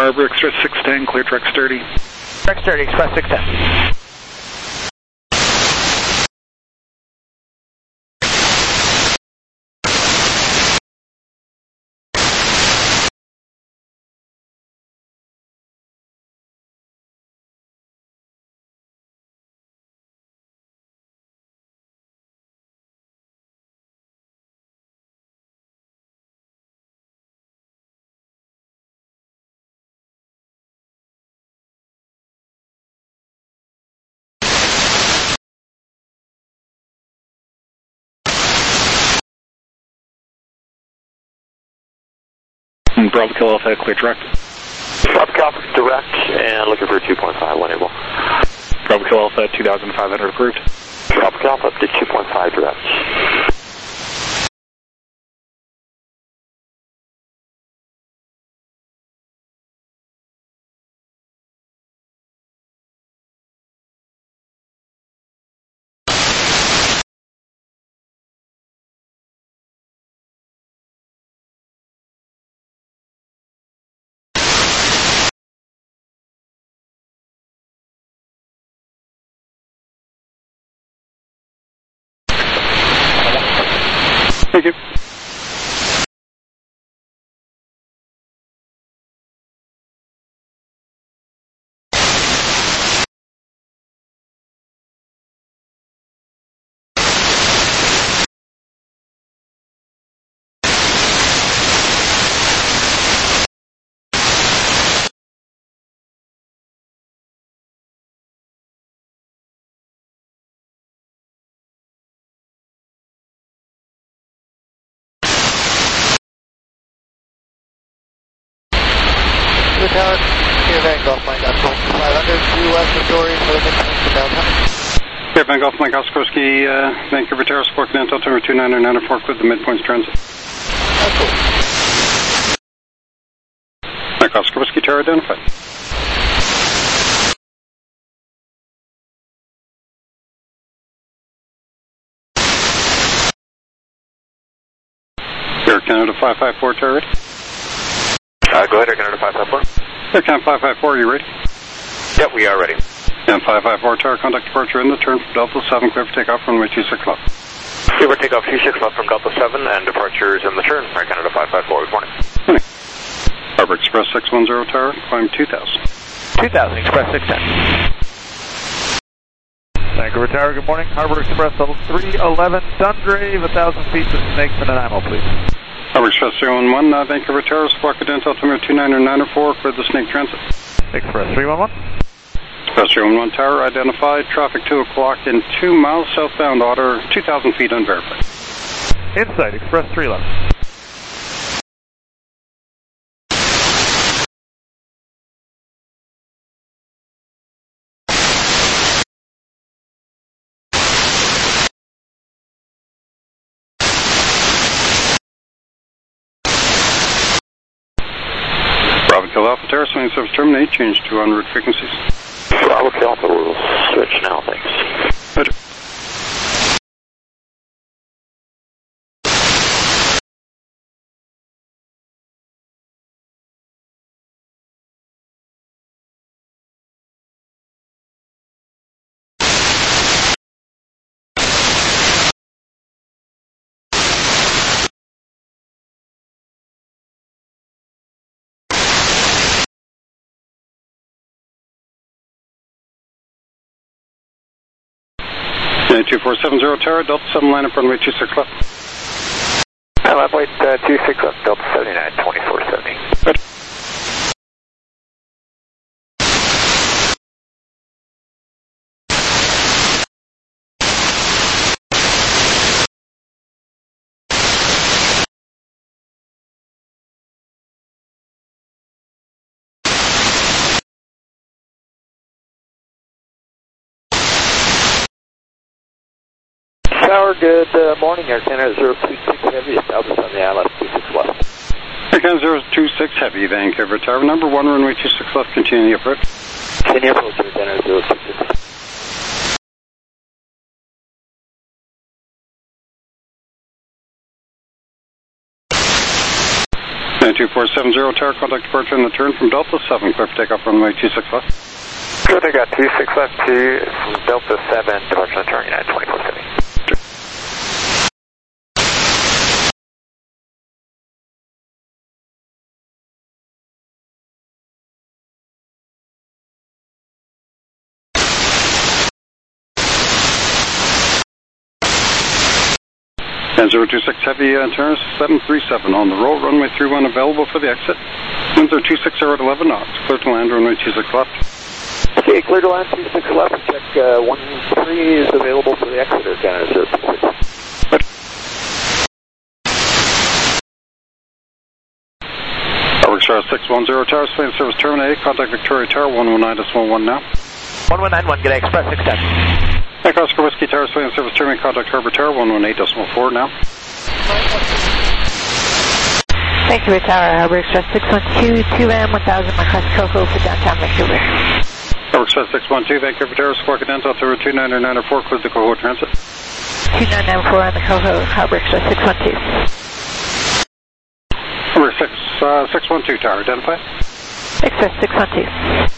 Harbor Express 610, clear Rex 30. Rex 30, Express 610. Bravo Kill Alpha, clear direct. Bravo Kill Alpha, direct, and looking for 2.5, one able. Bravo Kill Alpha, 2,500 approved. Bravo Kill Alpha up to 2.5 direct. Thank you. Tower, Clear Van Golf Mike Oscar 500 to West Victoria for the midpoint to downtown. Clear Van Golf Mike Oscarski, Vancouver Tower, Sport Continental, Altimeter 29994, with the midpoints transit. That's cool. Mike Oscar Whiskey Tower identified. Air Canada 554 Tower ready? Go ahead, Air Canada 554. Air Canada 554, are you ready? Yep, we are ready. And 554 Tower, contact departure in the turn from Delta 7, clear for takeoff, runway 26 left. Clear for takeoff 26 left from Delta 7, and departure is in the turn. Air Canada 554, good morning. Morning. Harbor Express 610 Tower, climb 2000. 2000, Express 610. Vancouver Tower, good morning. Harbor Express level 311, Dungrave, 1,000 feet to Snakes and an IMO, please. Harbor Express 311, Vancouver Tower, Squawk Cadence, Altimeter 29994, clear the Snake Transit. Express 311. Express 311 Tower, identified, traffic 2 o'clock in 2 miles southbound, order 2,000 feet unverified. Insight, Express 311. Bravo Kill Alpha Tower, swing service terminate, change to en route frequencies. Bravo Kill Alpha, we'll switch now, thanks. Roger. Unit 2470 Tower, Delta 7 line up runway 26 left. Left weight 26 left, Delta 79, 2470. Good. Tower, good morning. Air Canada 026 Heavy, established on the ILS 26 left. Air Canada 026 Heavy, Vancouver Tower, number 1, runway 26 left, continue the approach. Continue approach, Air Canada 026. 92470 Tower, contact departure and return from Delta 7, clear for takeoff runway 26 left. Good, I got 26 left to from Delta 7, departure and return, United 2470. And 026 Heavy, turns 737 on the roll, runway 31 available for the exit. Winds are 260 at 11 knots, clear to land, runway 26 left. Okay, clear to land 26 left, check 13 is available for the exit, Air Canada 026. Express 610 Tower, Spain service terminated, contact Victoria Tower 119.11 now. 1191, good day, Express 610. Echo Oscar Whiskey Tower, Spain service terminated, contact Harbour Tower 118.4 now. Vancouver Tower, Harbour Express 612, 2M 1000, request Coco for downtown Vancouver. Harbour Express 612, Vancouver Tower, Squawk Dental through 29994, clear the Coho Transit. 2994 on the Coho, Harbour Express 612. Harbour 612 Tower, identify. Express 612.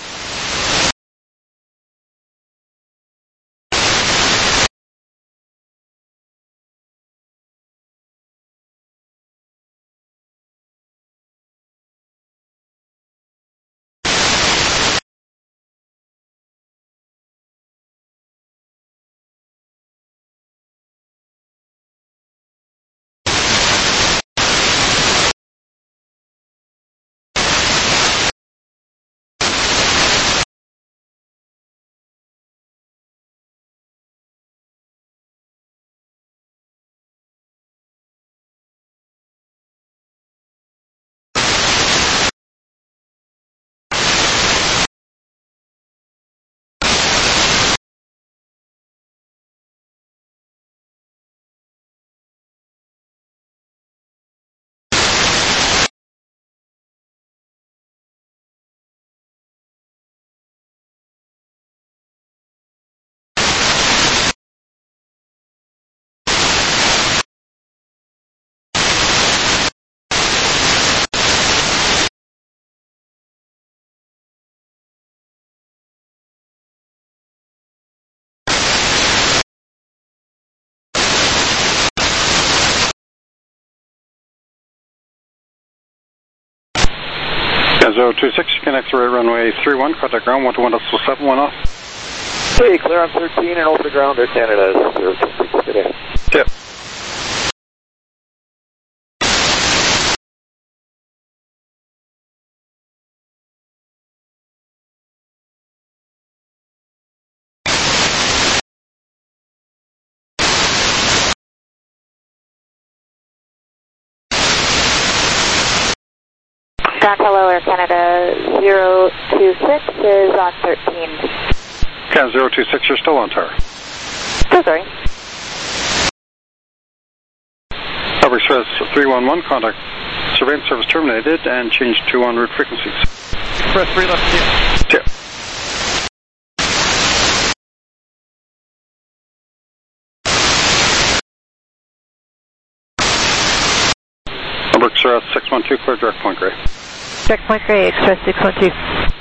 Yeah, 026, connect to runway 31, contact ground 121.7, 1 off. Okay, clear on 13 and over the ground, Air Canada 026 today. Tip. Hello, Air Canada 026 is on 13. Can 026, you're still on tower. So sorry. Harbour Express 311, contact surveillance service terminated and changed to en route frequencies. Express 3 left, Tip. Harbour Express 612, clear direct point gray. Checkpoint Gray, Express 612.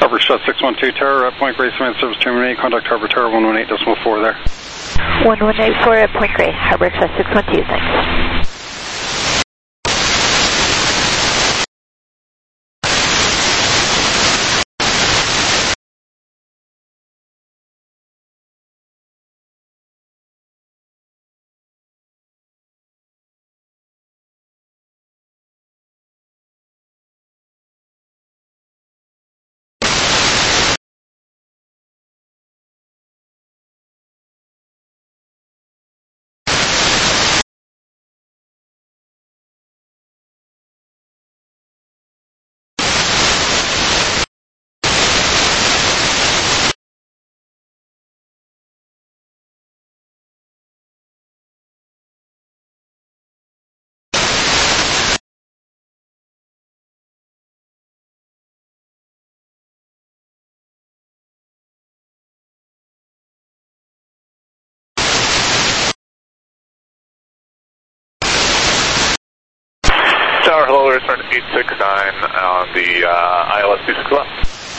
Harbor Express 612 Tower at Point Grey, Cement Service terminate. Contact Harbor Tower 118.4 there. 1184 at Point Grey, Harbor Express 612, thanks. Tower, hello, return 869 on the ILS 26 left.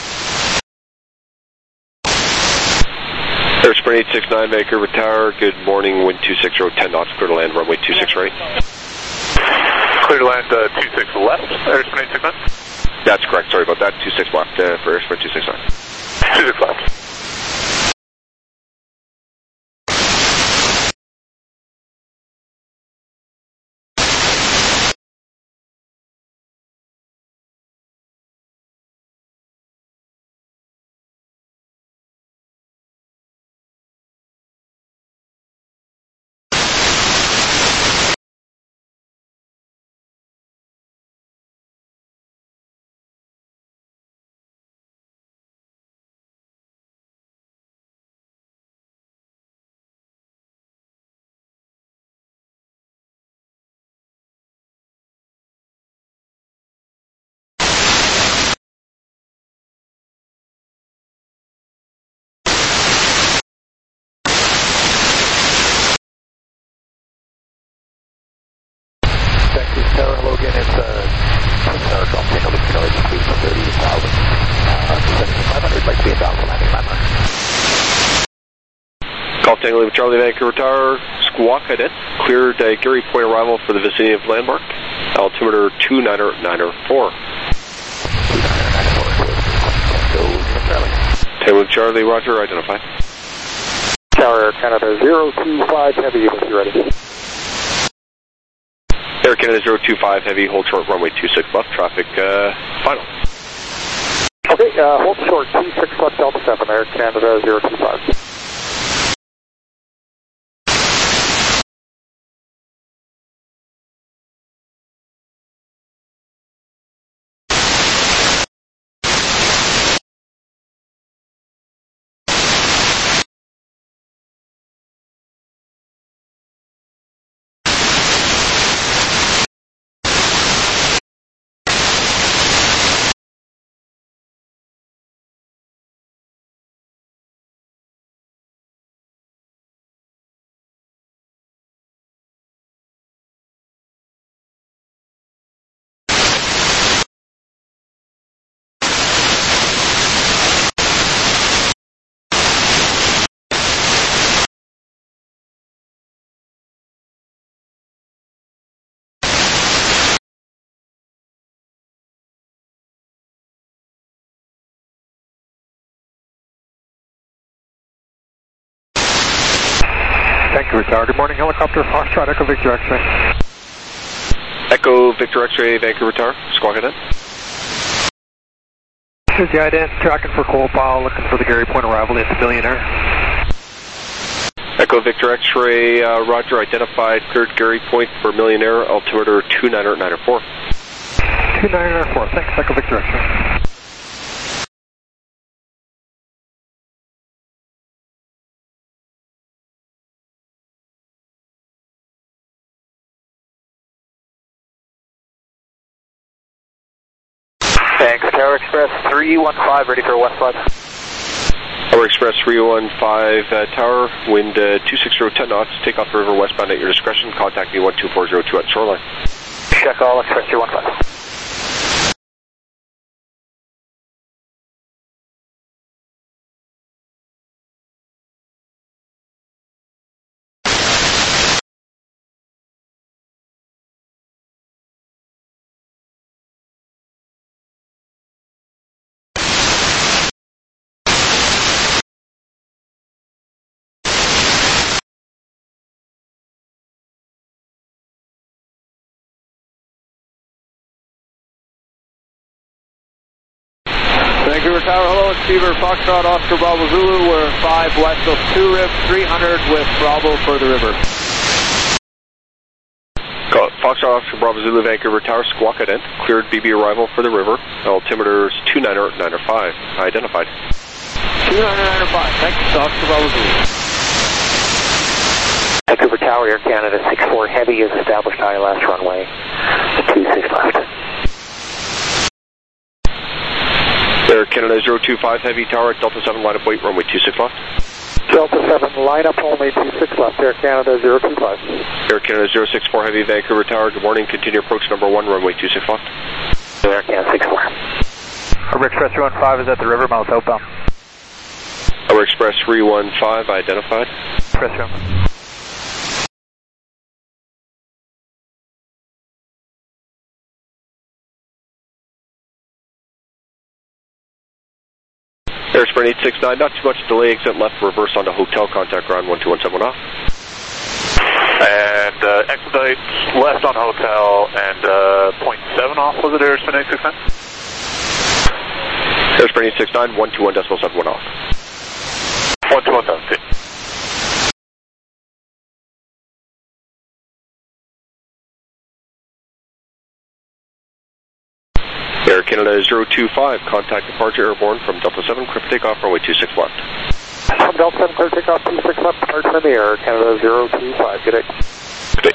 Airspring 869, Vancouver Tower, good morning, wind 260, 10 knots, clear to land, runway 26 right. Clear to land 26 left, Airspring 869? That's correct, sorry about that, 26 left for Airspring 269. 26 left. Tower, hello again, it's Tower Golf Tango, Whiskey Charlie, increase 30,000. 500, like to be inbound for landing, landmark. Golf Tango, Charlie, Vancouver Tower, squawk ident, cleared Gary Point arrival for the vicinity of landmark, altimeter 29904. 10 with Charlie, roger, identify. Tower, Canada 025, heavy, if you're ready. Air Canada 025 heavy, hold short runway 26 left, traffic final. Okay, hold short 26 left Delta 7, Air Canada 025. Vancouver Tower, good morning, helicopter, Foxtrot, Echo Victor X-ray. Echo Victor X-ray, Vancouver Tower, squawk ident. This is the ident, tracking for coal pile, looking for the Gary Point arrival at the Millionaire. Echo Victor X-ray, roger, identified, cleared Gary Point for Millionaire, altimeter 29904. 29904, thanks, Echo Victor X-ray. Thanks, Tower Express 315, ready for westbound. Tower Express 315 Tower, wind 260, 10 knots, take off the river westbound at your discretion, contact me 12402 at shoreline. Check all, Express 315. Vancouver Tower, hello, it's Beaver Foxtrot, Oscar Bravo Zulu. We're 5 west of 2 Rib, 300 with Bravo for the river. Foxtrot, Oscar Bravo Zulu, Vancouver Tower, squawk ident. Cleared BB arrival for the river. Altimeter is 29095. Identified. 29095, thanks, Oscar Bravo Zulu. Vancouver Tower, Air Canada 64 Heavy is established ILS runway 26 left. Air Canada 025 Heavy Tower, Delta 7 line up weight, runway 26 left. Delta 7 line up only 26 left, Air Canada 025. Air Canada 064 Heavy, Vancouver Tower, good morning, continue approach number 1, runway 26 left. Air Canada 64. Harbor Express 315 is at the river mouth, outbound. Harbor Express 315, identified. Express room. Air Sprint 869, not too much delay, exit left, reverse onto hotel, contact ground 12171 off. And expedite left on hotel and 0.7 off, was it Air Sprint 869? Air Sprint 869, 121.71 off. 121.72. Air Canada 025, contact departure airborne from Delta 7, clear for takeoff, runway 26 left. From Delta 7, clear takeoff 26 left, departure in the air, Canada 025, good day. Good day.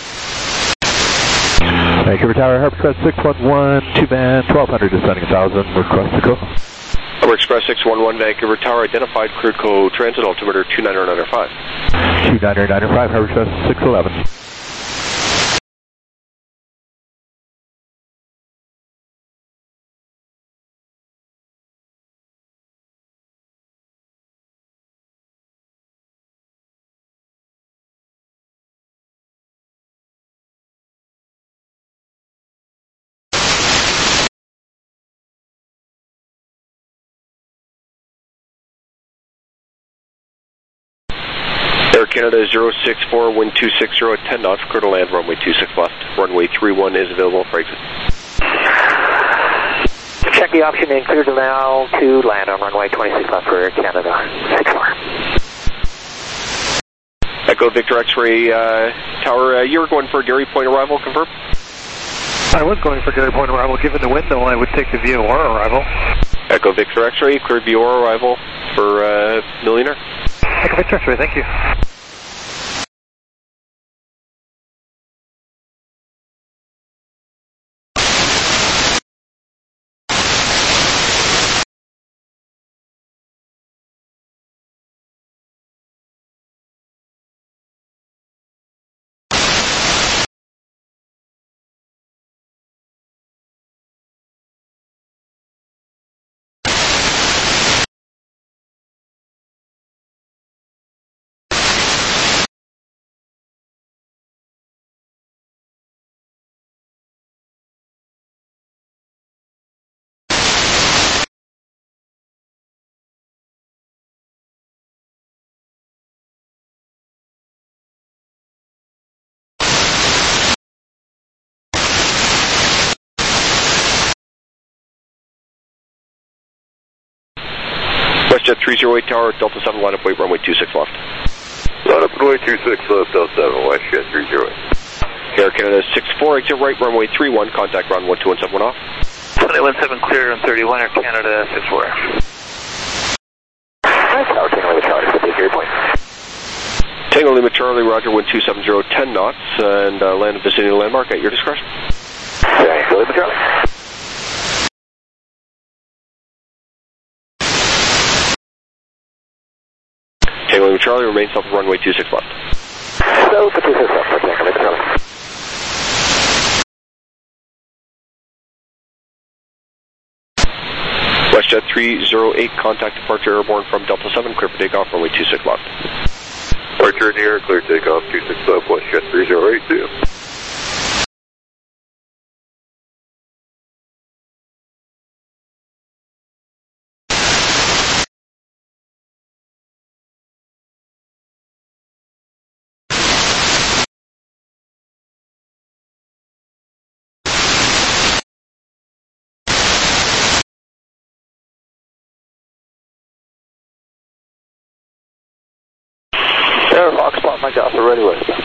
Vancouver Tower, Harbor Express 611, 2-band, 1200 descending 1000, request to go. Harbor Express 611, Vancouver Tower, identified, cleared co-transit, altimeter 29095. 29095, Harbor Express 611. Air Canada 064, wind 260 at 10 knots, clear to land, runway 26 left. Runway 31 is available for exit. Check the option and clear to now to land on runway 26 left for Air Canada 64. Echo Victor X-ray Tower, you were going for Gary Point arrival, confirm? I was going for Gary Point arrival. Given the window, I would take the VOR arrival. Echo Victor X-ray, cleared VOR arrival for Millionaire. Echo Victor X-ray, thank you. WestJet 308 Tower, Delta 7 line up weight, runway 26 left. Line up runway 26 left, Delta 7, WestJet 308. Air Canada 64, exit right, runway 31, contact ground 12171 off. 2017 clear on 31, Air Canada 64. Nice tower, Tango Lima Charlie, for the Gary Point. Tango Lima Charlie, roger, wind 270, 10 knots, and land in vicinity landmark at your discretion. Tango Lima Charlie. Tango Lima Charlie, remains off runway 26 left. So, for 26 left, for Tango Lima Charlie. WestJet 308, contact departure airborne from Delta 7, clear for takeoff, runway 26 left. Departure in the air, clear takeoff 26 left, WestJet 308. Sierra Foxtrot, Mike Alpha, ready westbound.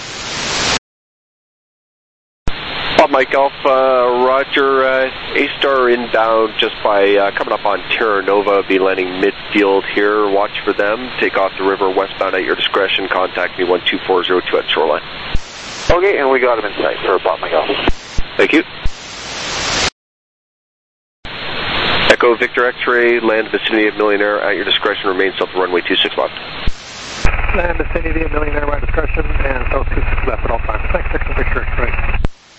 Mike Alpha, roger, A-Star inbound just by coming up on Terra Nova, be landing midfield here, watch for them, take off the river westbound at your discretion, contact me 12402 at shoreline. Okay, and we got him in sight for Mike Alpha. Thank you. Echo Victor X-ray, land vicinity of Millionaire at your discretion, remain south of runway 26 left. Land vicinity of Millionaire by discretion and south 26 left at all times. Thanks, Echo Victor X-ray.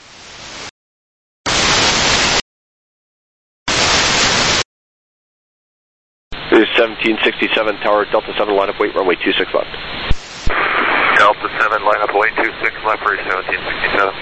There's 1767 Tower, Delta 7, line up, wait, runway 26 left. Delta 7, line up, wait, 26 left, for 1767.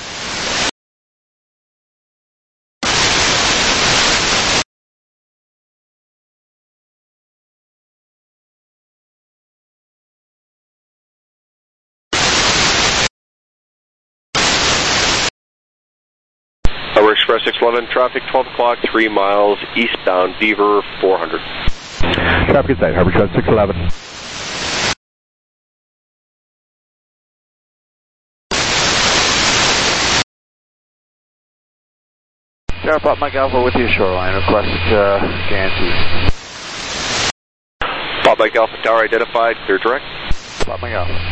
We're Express 611, traffic 12 o'clock, 3 miles, eastbound, Beaver 400. Traffic inside, Harbor Express 611. Sharp Mike Alpha with you, shoreline, request guarantee. Pop Mike Alpha, tower identified, clear direct. Pop Mike Alpha.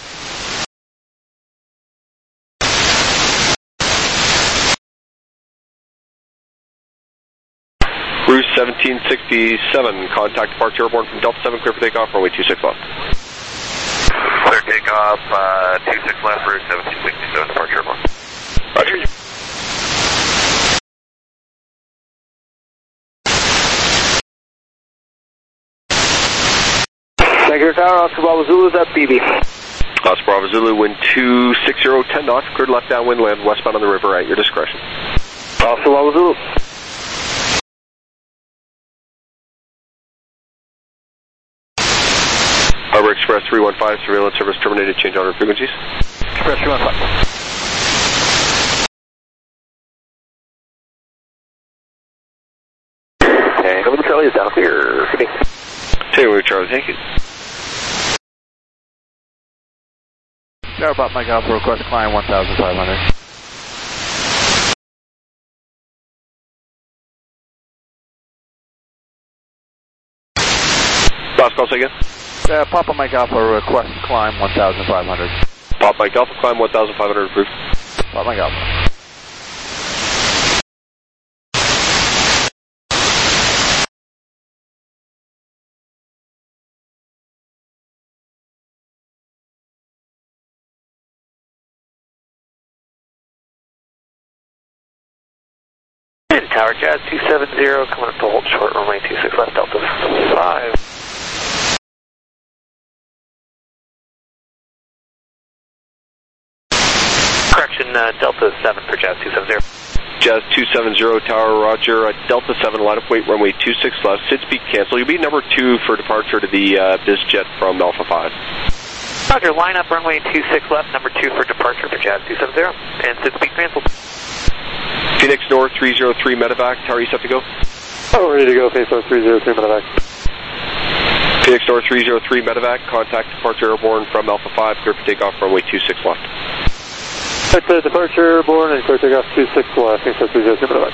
Cruise 1767, contact departure airborne from Delta 7, clear for takeoff, runway 26 left. Clear takeoff, 26 left, route 1767, departure airborne. Roger. Tanker Tower, Oscar Bravo Zulu, that's BB. Oscar Bravo Zulu, wind 260, 10 knots, cleared left downwind, land westbound on the river at your discretion. Oscar Bravo Zulu. Harbor Express 315, surveillance service terminated, change order frequencies. Express 315. Okay, November Charlie is down here. Taylor Charlie, thank you. Sharp Mike Alpha, request climb 1,500. Last call, say again. Papa Mike Alpha, request climb 1,500. Pop Mike Alpha, climb 1,500, approved. Papa Mike Alpha. Tower Jazz 270, coming up to hold short, runway 26 left, Delta 5. Correction, Delta 7 for Jazz 270. Jazz 270, tower, roger, Delta 7, line up, wait, runway 26 left, SID speed cancel. You'll be number 2 for departure to the BizJet from Alpha 5. Roger, line up, runway 26 left, number 2 for departure for Jazz 270, and SID speed cancel. Phoenix North 303 medevac, tower, you set to go? Oh, ready to go, face North 303 medevac. Phoenix North 303 medevac, contact departure airborne from Alpha 5, clear for takeoff, runway 26 left. Departure airborne and clear takeoff 26 left, Phoenix North 303 medevac.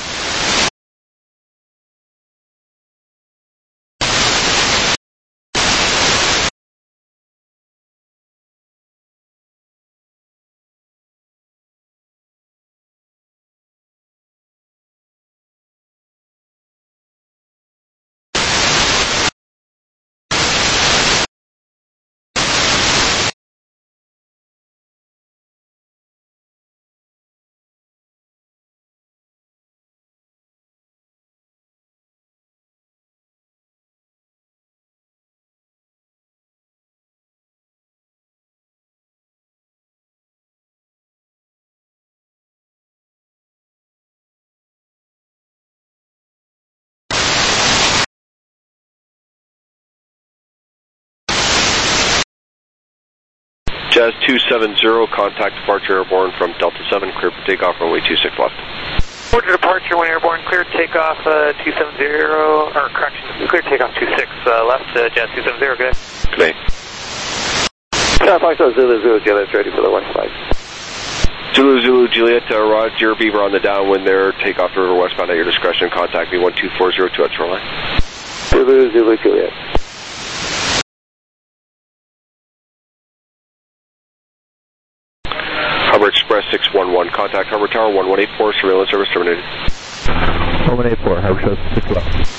Jazz 270, contact departure airborne from Delta 7, clear for takeoff, runway 26 left. Order departure when airborne, clear takeoff 270, or correction, clear takeoff 26 left, Jazz 270, good day. Good day. Foxtrot Zulu Zulu Juliet ready for the west side. Zulu Zulu Juliet, Roger, Beaver on the downwind there. Take off the river westbound at your discretion. Contact me 12402 at shoreline. Zulu Zulu Juliet. Harbor Express 611, contact Harbor Tower 1184, surveillance service terminated. 1184, Harbor Show 6 left.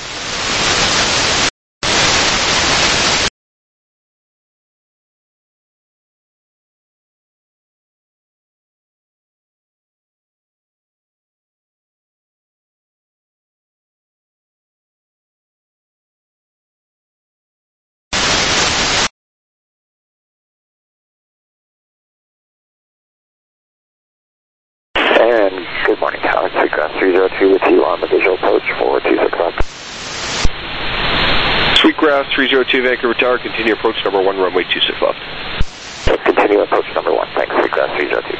And good morning, Tower 302 with you on the visual approach for 26 left. Sweetgrass 302, Vancouver Tower, continue approach number 1, runway 26 left. Continue approach number 1, thanks, Sweetgrass 302.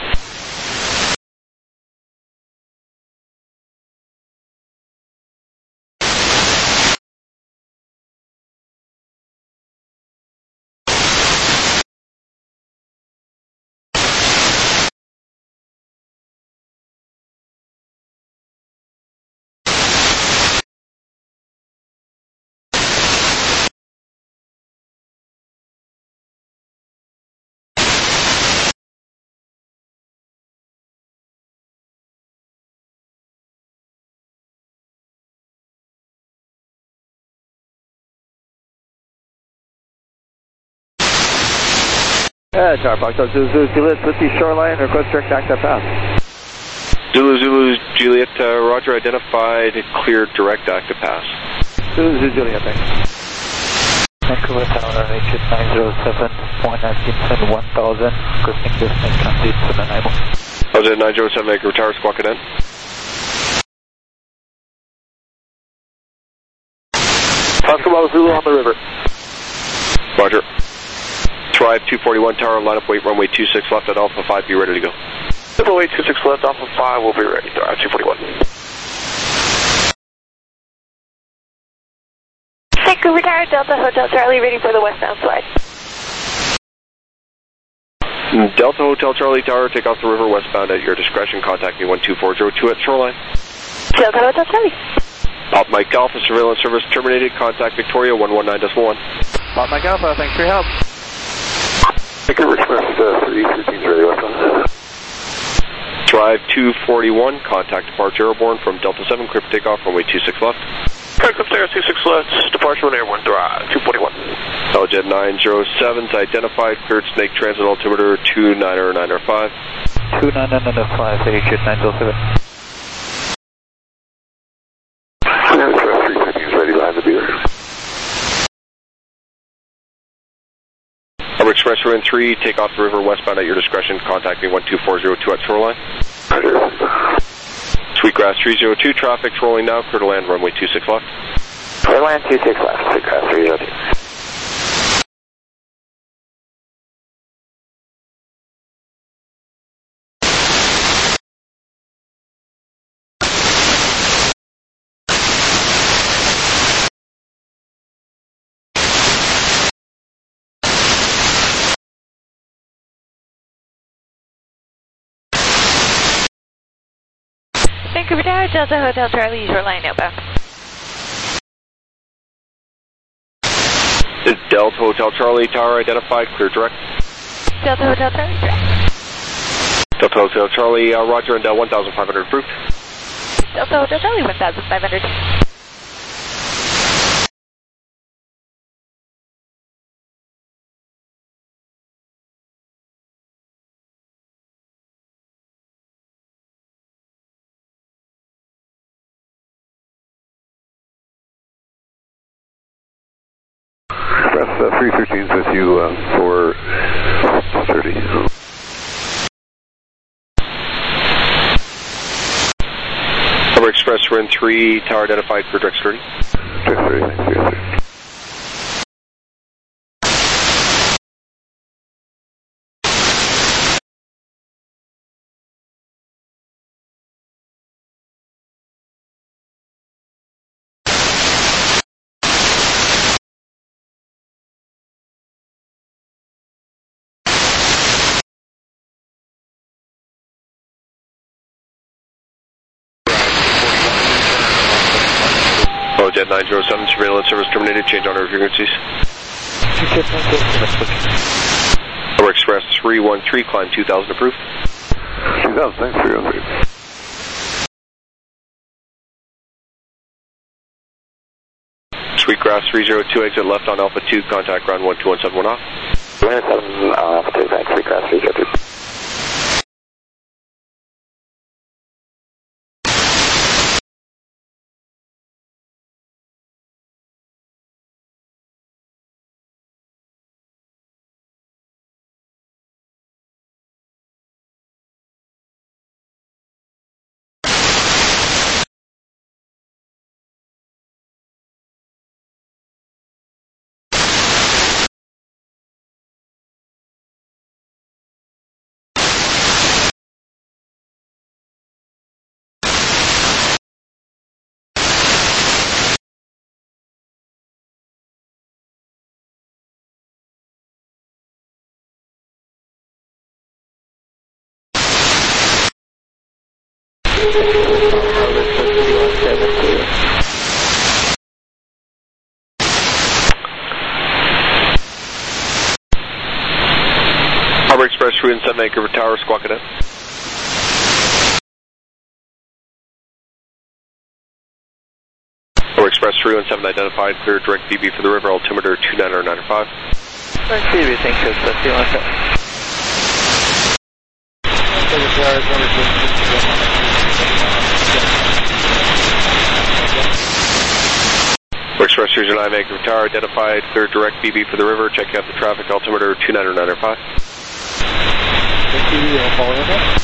Tower Foxtrot Zulu Juliet with the shoreline, request direct active pass. Zulu Zulu Juliet, Roger, identified, cleared direct active pass. Zulu Zulu Juliet, thanks. Vancouver Tower, HS 907, 1000, requesting distance transit to Nanaimo. LJ 907, Vancouver Tower, squawk it in. Oscar Zulu on the river. Roger. Thrive 241 Tower, line up, wait, runway 26 left at Alpha 5, be ready to go. Runway 26 left, Alpha 5, we'll be ready. Thrive 241. Vancouver Tower, Delta Hotel Charlie, ready for the westbound slide. Delta Hotel Charlie Tower, take off the river westbound at your discretion. Contact me 12402 at shoreline. Delta Hotel Charlie. Pop Mike Alpha, surveillance service terminated. Contact Victoria 119.1. Pop Mike Alpha, thanks for your help. Vancouver Express 315 ready westbound. Drive 241, contact departure airborne from Delta 7, clear for takeoff, runway 26 left. Correct upstairs, 26 left, departure on airborne, drive 241. Aljet 907's identified, cleared snake transit altimeter 29905. 29905, HS 907. Express 315 ready, line the beer. Harbor Express Ruin 3, take off the river westbound at your discretion. Contact me 12402 at shoreline. Sweetgrass 302, traffic's rolling now. Clear to land, runway 26 left. Clear to land 26 left, Sweetgrass 302. Vancouver Tower, Delta Hotel Charlie, shoreline outbound. Delta Hotel Charlie Tower identified, clear direct. Delta Hotel Charlie, direct. Delta Hotel Charlie, Roger, and 1500 approved. Delta Hotel Charlie, 1500. Express 315's with you for 30. Harbor Express Ruin 3, tower identified, clear direct 30. Direct 30, thanks, yes, sir. Jet 907, surveillance service terminated, change on our frequencies. Jet 907, booking. Harbor Express 313, climb 2000 approved. 2000, thanks, 313. Sweetgrass 302, exit left on Alpha 2, contact ground 12171 off. 127 Alpha 2, thanks, Sweetgrass 302. Harbor Express 317, Vancouver Tower, squawk it in. Harbor Express 317 identified, clear direct BB for the river, altimeter 29095. Direct BB, thanks, Express 317. Express 309, Vancouver Tower, identified, clear direct BB for the river, checking out the traffic, altimeter 29095. Thank you, following that.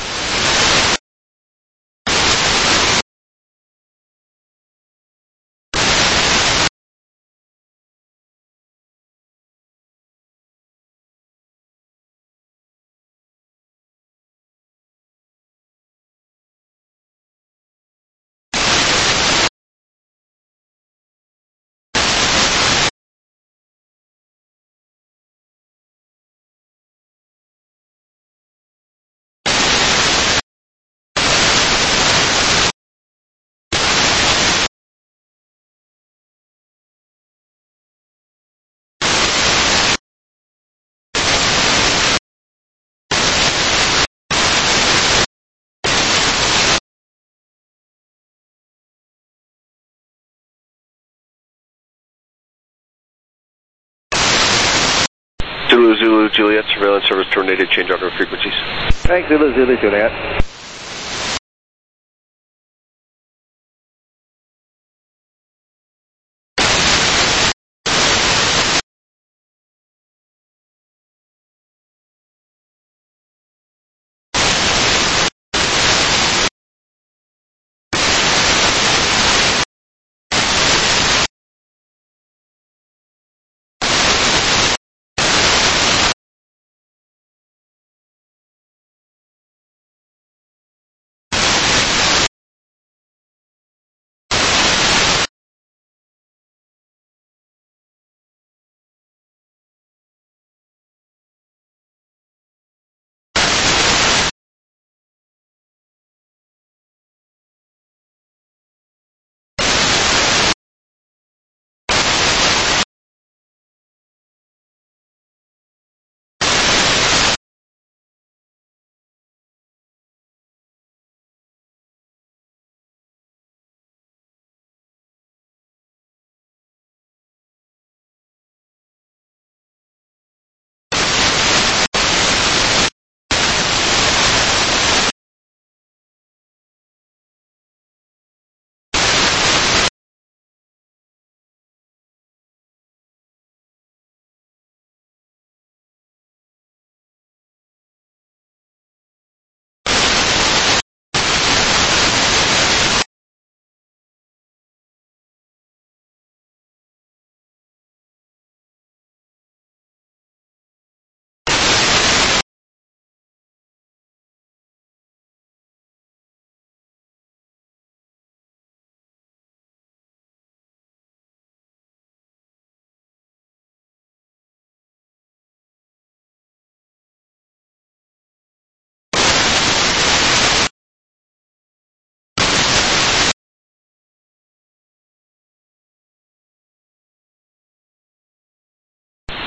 Zulu Juliet, surveillance service terminated, change on our frequencies. Thanks, Zulu Juliet.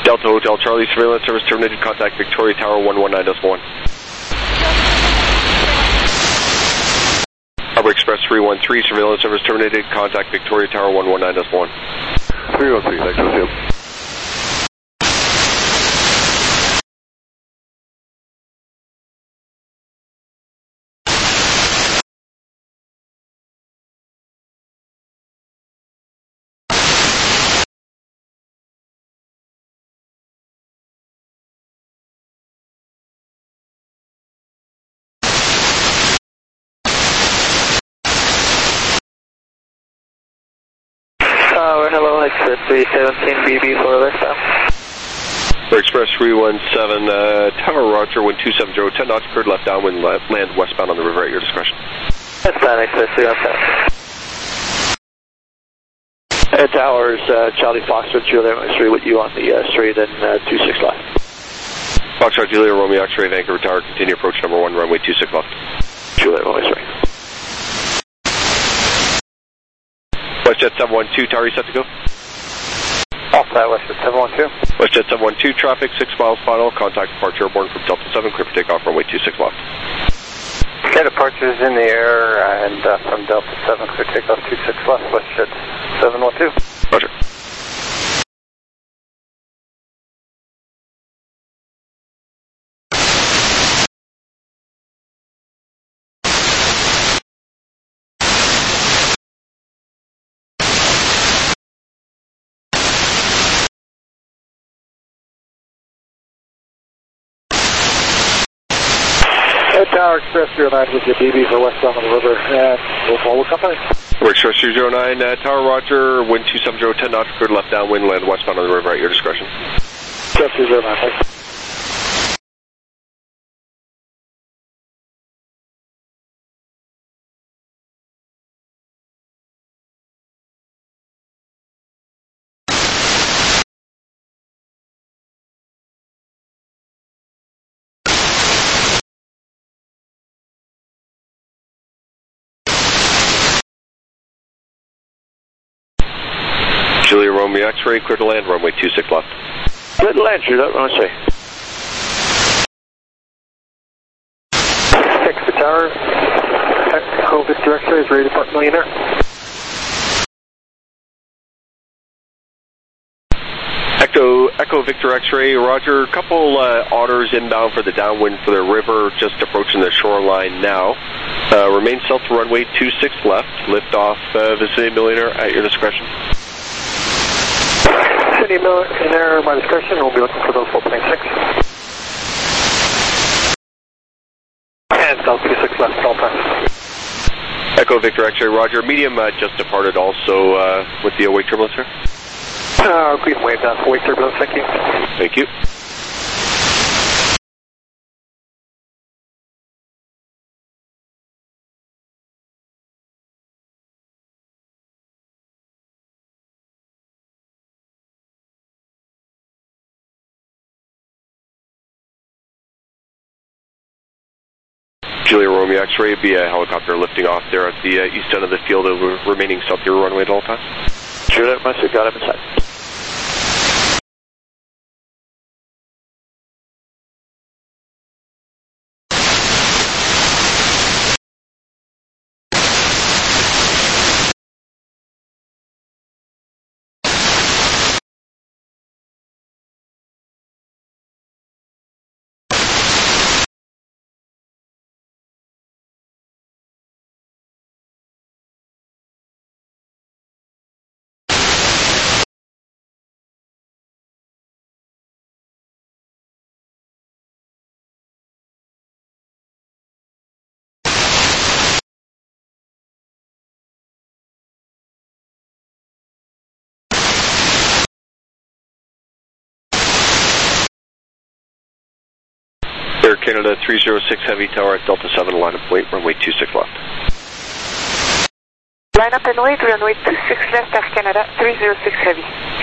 Delta Hotel Charlie, surveillance service terminated. Contact Victoria Tower 119.1. Harbor Express 313, surveillance service terminated. Contact Victoria Tower 119.1. 313, thanks for the Hello, it's 317 BB for Alexa. Express 317, Tower Roger, wind 270, 10 knots, cleared left downwind, land westbound on the river at your discretion. That's fine, Express 317. Towers, Charlie Foxtrot, Juliet X-ray with you on the straight and 26 left. Foxtrot, Juliet, Romeo X-ray, Vancouver Tower, continue approach number 1, runway 26 left. Juliet X-ray. WestJet 712, Tower, you set to go? Off that, WestJet 712. WestJet 712, traffic 6 miles final, contact departure airborne from Delta 7, clear for takeoff, runway 26 left. Okay, departure is in the air, and from Delta 7, clear takeoff 26 left, WestJet 712. Roger. Tower Express 09 with your BB for westbound on the river, and we'll follow company. Express 309, Tower Roger, wind 270, 10 knots, cleared left downwind, land westbound on the river at your discretion. Express 309, thanks. Julia Romeo X-ray, clear to land, runway 26 left. Clear to land, Juliet, runway 3. Thanks for Tower. Echo Victor X-ray is ready to depart Millionaire. Echo Victor X-ray, Roger. Couple otters inbound for the downwind for the river, just approaching the shoreline now. Remain south to runway 26 left. Lift off vicinity Millionaire at your discretion. Vicinity Millionaire, my discretion. We'll be looking for those full plane 6. And south 26 left at all times. Echo Victor X-ray, Roger. Medium just departed also with the awake turbulence, sir. Green wave down for wake turbulence, thank you. Thank you. Julia Romeo X-ray, be a helicopter lifting off there at the east end of the field, remaining south your runway at all times. Juliet, must have got him inside. Air Canada 306 Heavy Tower at Delta 7, line up wait, runway 26 left. Line up and wait, runway 26 left, Air Canada 306 Heavy.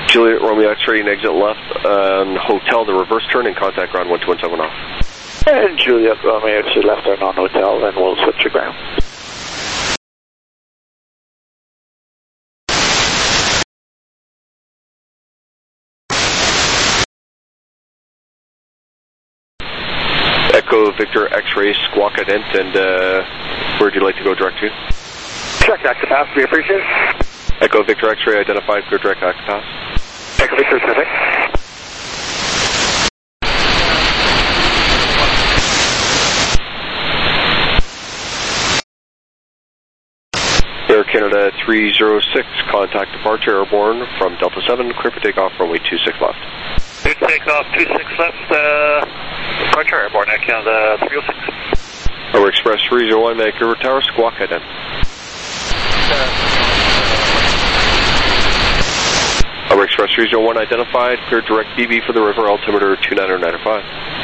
Juliet Romeo X-ray and exit left on Hotel, the reverse turn, and contact ground 1217 off. And Juliet Romeo X-ray left turn on Hotel, and we'll switch to ground. Echo Victor X-ray Squawk Ident, and where would you like to go direct to? Direct active pass, we appreciate it. Echo Victor X-ray identified, clear direct active pass. Echo Victor, perfect. Air Canada 306, contact departure airborne from Delta 7, clear for takeoff, runway 26 left. Clear takeoff, 26 left, departure airborne, Air Canada 306. Over Express 301, Vancouver Tower, Squawk Ident. Over Express 301 identified, clear direct BB for the river, altimeter 2995.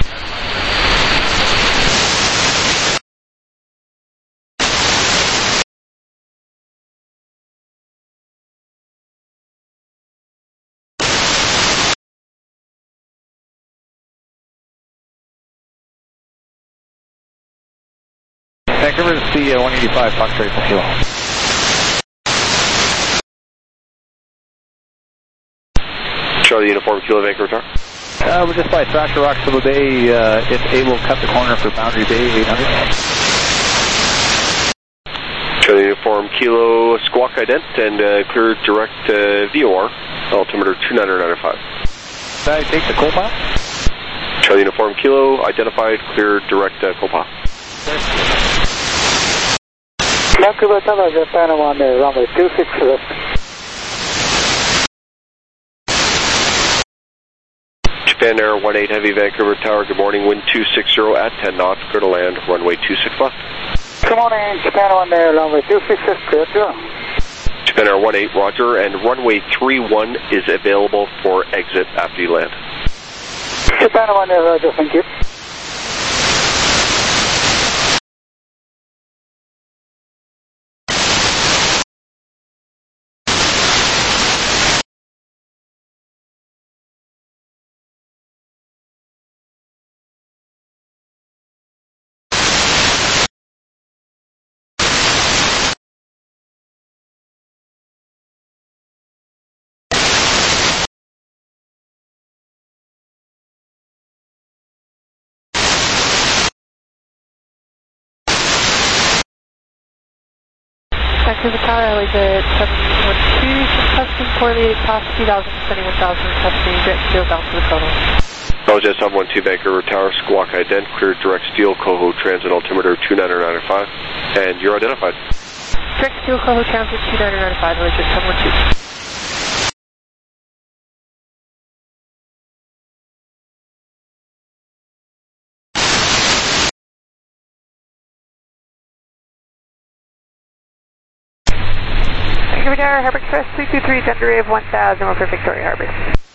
Vancouver to see 185 Foxtrot for fuel. Charlie Uniform Kilo Vancouver Tower. We're just by Thrasher Rock Civil Bay, if able, cut the corner for Boundary Bay 800. Charlie Uniform Kilo Squawk Ident, and clear direct VOR, altimeter 2995. Did I take the Copa? Charlie Uniform Kilo identified, clear direct Copa. Vancouver Tower, Japan on the runway 26 left. Japan Air 18 Heavy Vancouver Tower, good morning, wind 260 at 10 knots, clear to land, runway 26 left. Good morning, Japan on the runway 26 left, clear to. Japan Air 18, roger, and runway 31 is available for exit after you land. Japan on the roger, thank you. Vancouver Tower, was at 712, custom correlated cost 2,000, 21,000, custom direct steel bound to the total. Apologize, 712 Vancouver Tower, Squawk Ident, clear direct steel, Coho Transit, altimeter 2995, and you're identified. Direct steel, Coho Transit 2995, was at 712. Vancouver Tower, Harbor Express 323, Thunder Wave 1000, we're for Victoria Harbor.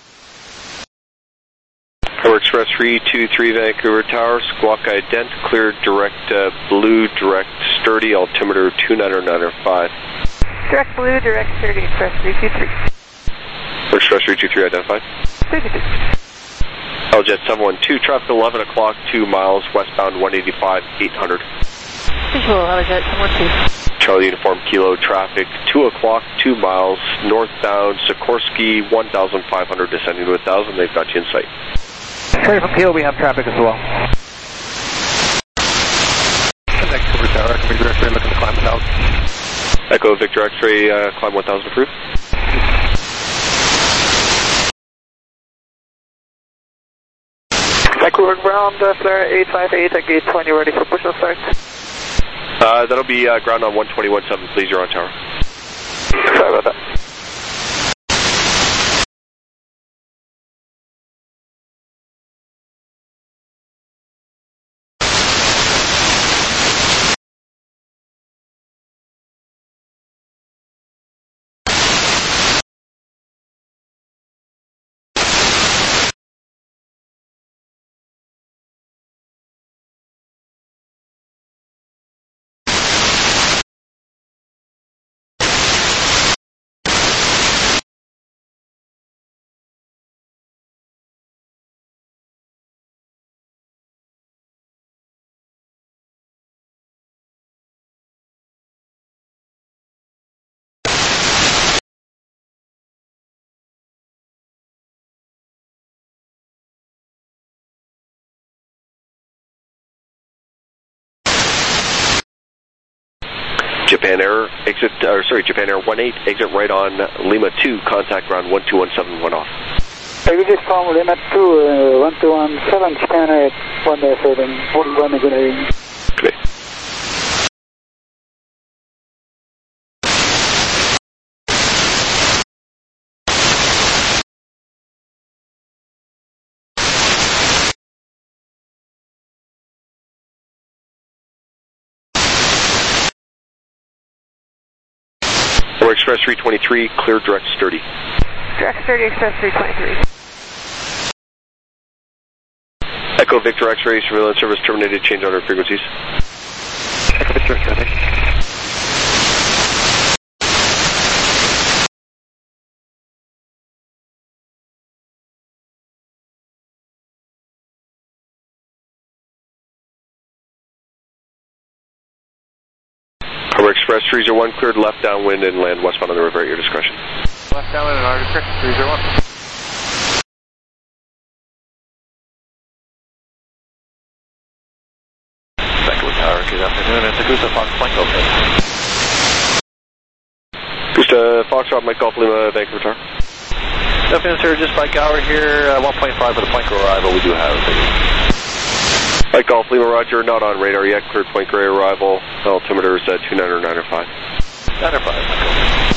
Harbor Express 323 Vancouver Tower, Squawk Ident, clear direct blue, direct sturdy, altimeter 2995. Direct blue, direct sturdy, Express 323. Harbor Express 323 identified. 323. LJet 712, traffic 11 o'clock, 2 miles, westbound 185, 800. Visual, LJet 712. Charlie Uniform Kilo, traffic 2 o'clock, 2 miles, northbound Sikorsky 1,500, descending to 1,000. They've got you in sight. Sorry, from Kilo, we have traffic as well. Vancouver Tower, can we direct ray looking to climb 1,000? Echo Victor X-ray, climb 1,000 approved. Vancouver ground, flare 858 at gate 20, ready for push and start. That'll be ground on 121.7, please, you're on tower. Sorry about that. Japan Air, Japan Air 18, exit right on Lima 2, contact ground 12171 off. We just call Lima 2, 1217, Japan Air 17, 41 is in. Okay. Or Express 323, clear direct sturdy. Direct sturdy, Express 323. Echo Victor X-ray, surveillance service terminated, change order frequencies. Echo Victor X-ray. Harbor Express 301, cleared left downwind and land westbound on the river at your discretion. Left downwind and our discretion, 301. Good afternoon, it's Augusta Fox Mike Golf. Augusta Foxtrot Mike Golf Lima, Vancouver Tower. Good afternoon, sir, just Mike Hour here, 1.5 for the Point Grey arrival we do have. Mike Golf Lima, roger, not on radar yet, cleared Point Grey arrival, altimeter is at 29905. 905, Mike Golf.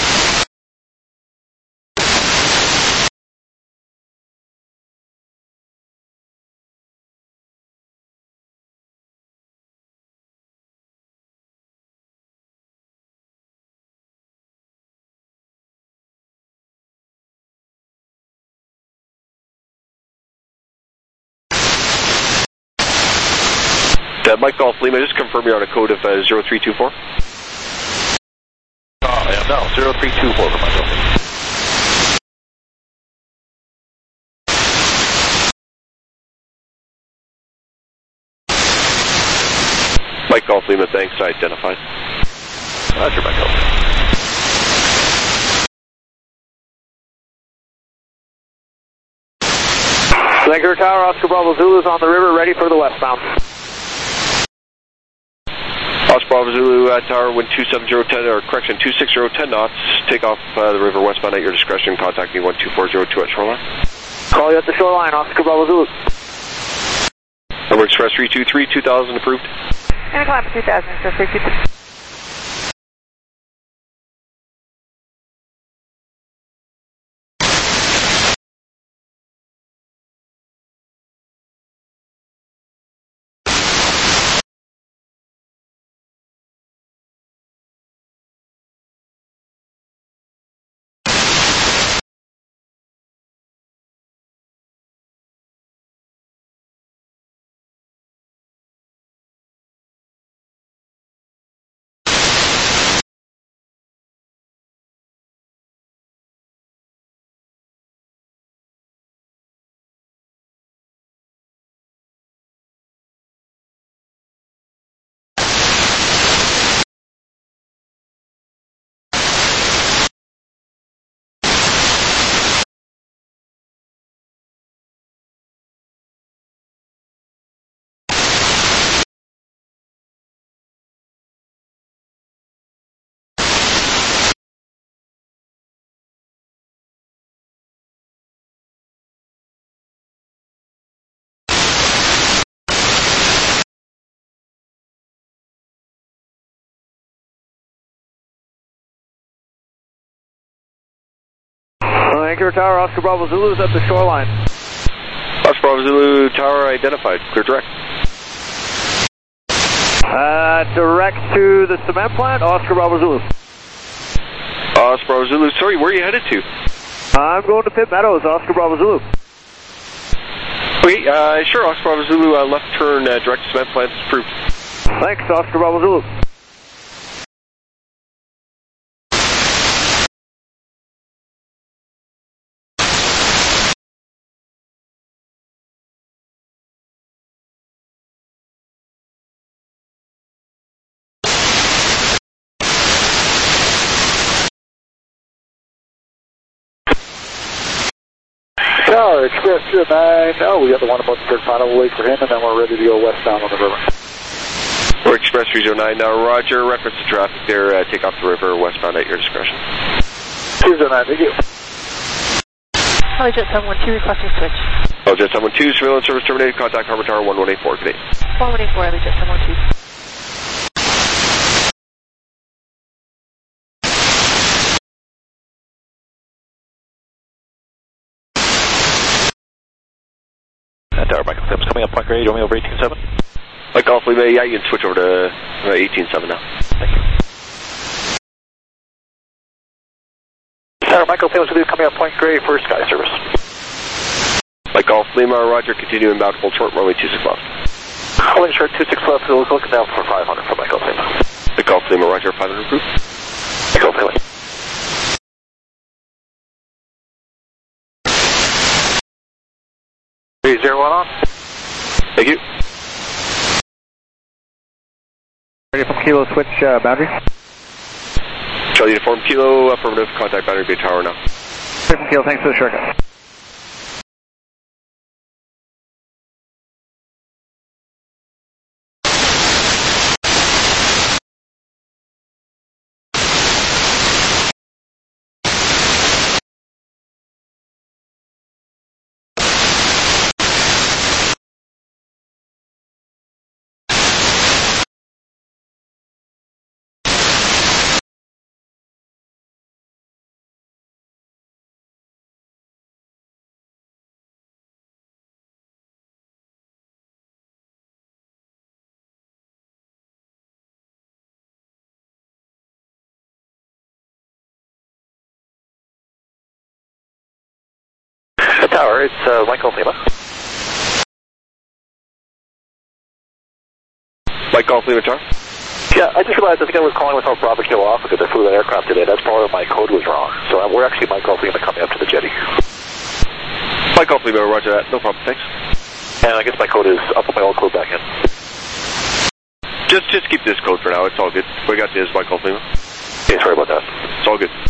Mike Golf Lima, just confirm you're on a code of 0324. No, 0324 for Mike Golf. Mike Golf Lima, thanks, identified. Roger, Mike Golf. Vancouver Tower, Oscar Bravo Zulu is on the river, ready for the westbound. Oscar Bravo Zulu Tower, wind 27010, or correction, 26010 knots. Take off the river westbound at your discretion. Contact me 12402 at shoreline. Call you at the shoreline, Oscar Bravo Zulu. Number Express 323, 2000 approved. And a climb for 2000, Express 323. Vancouver Tower, Oscar Bravo Zulu is at the shoreline. Oscar Bravo Zulu Tower identified. Clear direct. Direct to the cement plant, Oscar Bravo Zulu. Oscar Bravo Zulu, sorry, where are you headed to? I'm going to Pitt Meadows, Oscar Bravo Zulu. Okay, sure, Oscar Bravo Zulu, left turn, direct to cement plant approved. Thanks, Oscar Bravo Zulu. Tower, Express 209. Oh, we got the one above the third final. We'll wait for him, and then we're ready to go westbound on the river. Express 309, roger, reference to traffic there, take off the river westbound at your discretion. 209, thank you. Jet 712 requesting switch. Jet 712, surveillance service terminated, contact Harbor Tower 1184, good day. 1184, Jet 712. Tower, Michael Sims coming up Point Grey, Romeo over 18.7. Mike Golf Lima, yeah, you can switch over to 18.7 now. Thank you. Tower, Michael Sims will be coming up Point Grey for Sky Service. Mike Golf Lima, roger, continue inbound, hold short, runway 26 left. Holding short 26 left, looking down for 500 for Mike Golf Lima. Mike Golf Lima, roger, 500 proof. Mike Golf Lima. on. Thank you. Ready from Kilo, switch boundary. Charlie Uniform Kilo, affirmative, contact Boundary Bay Tower now. Ready from Kilo, thanks for the shortcut. Tower, it's Michael Lima. Mike Golf Lima Tower? Yeah, I just realized I think I was calling without Bravo Kilo Alpha because I flew that aircraft today. That's probably why my code was wrong. So we're actually Mike Golf Lima coming up to the jetty. Mike Golf Lima, roger that. No problem, thanks. And I guess my code is, I'll put my old code back in. Just keep this code for now, it's all good. We got this, Mike Golf Lima. Okay, sorry about that. It's all good.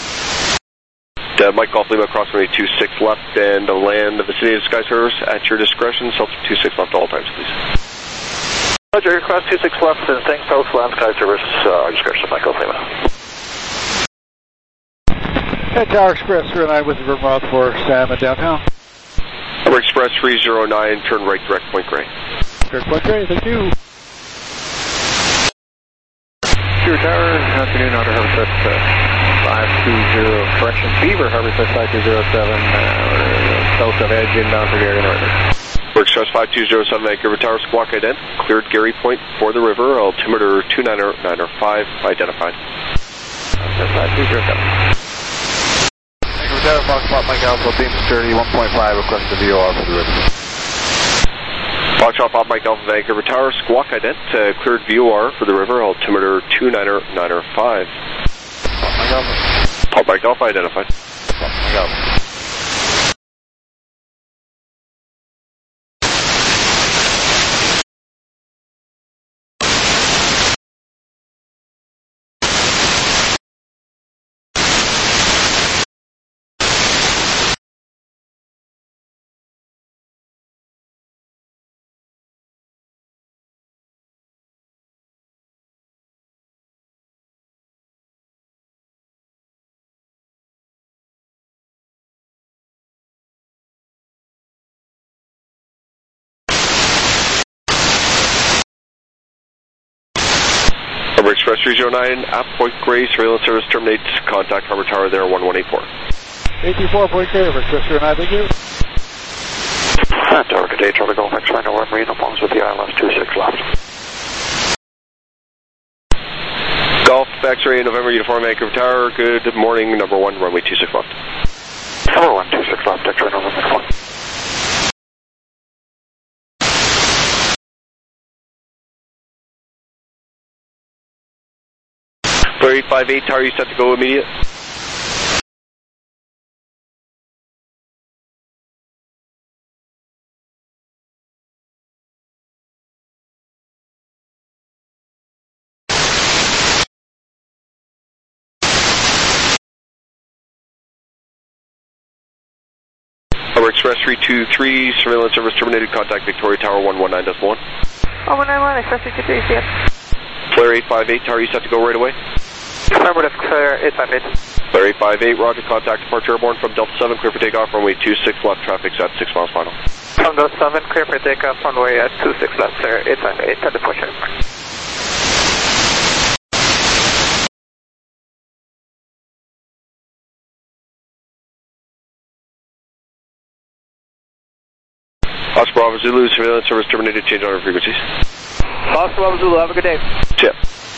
Mike Golf Lima, cross runway 26 left and land the vicinity of Sky Service at your discretion. South 26 left all times, please. Roger, cross 26 left and thanks South land Sky Service, our discretion, Mike Golf Lima. Head Tower Express 309 with Vermont for Sam at downtown. Number Express 309, turn right, direct Point Grey. Direct Point Grey, thank you. Stuart Tower, afternoon, Outer Harbor West 520, correction, Beaver, Harbor West 5207, south of Edge, inbound for Gary Northern. Express 5207, Vancouver Tower, squawk ident, cleared Gary Point for the river, altimeter 29905, identified. 5207. Vancouver Tower, Fox Pop, Mike Alpha, beam security 1.5, request the VOR for the river. Foxtrot Pop Mike Alpha, Vancouver Tower, squawk ident, cleared VOR for the river, altimeter 29905. Pop Mike Alpha. Pop Mike Alpha, identified. Pop Mike Alpha. Harbor Express 309, at Point Grey, surveillance service terminates, contact Harbor Tower there, 1184. 824 Point Grey, Express 309, thank you. Tower, good day, Charlie Golf X, Rhino 1, Marine, Alphonse with the ILS 26 left. Golf, X-ray, November, Uniform, Vancouver Tower, good morning, number 1, runway 26 left. Number 1, 26 left, X-ray, November 1. For 858, Tower, you set to go immediate? Harbor Express 323, surveillance service terminated, contact Victoria Tower 119.1. 191, express EQ3, see ya. Flare 858, tower, you set to go right away? Affirmative, clear 858. Flare 858, roger, contact departure airborne from Delta 7, clear for takeoff, runway 26 left, traffic's at 6 miles final. From Delta 7, clear for takeoff, runway at 26 left, clear 858, to departure. Oscar Bravo Zulu, surveillance service terminated, change order frequencies. Oscar Bravo Zulu, have a good day. Chip.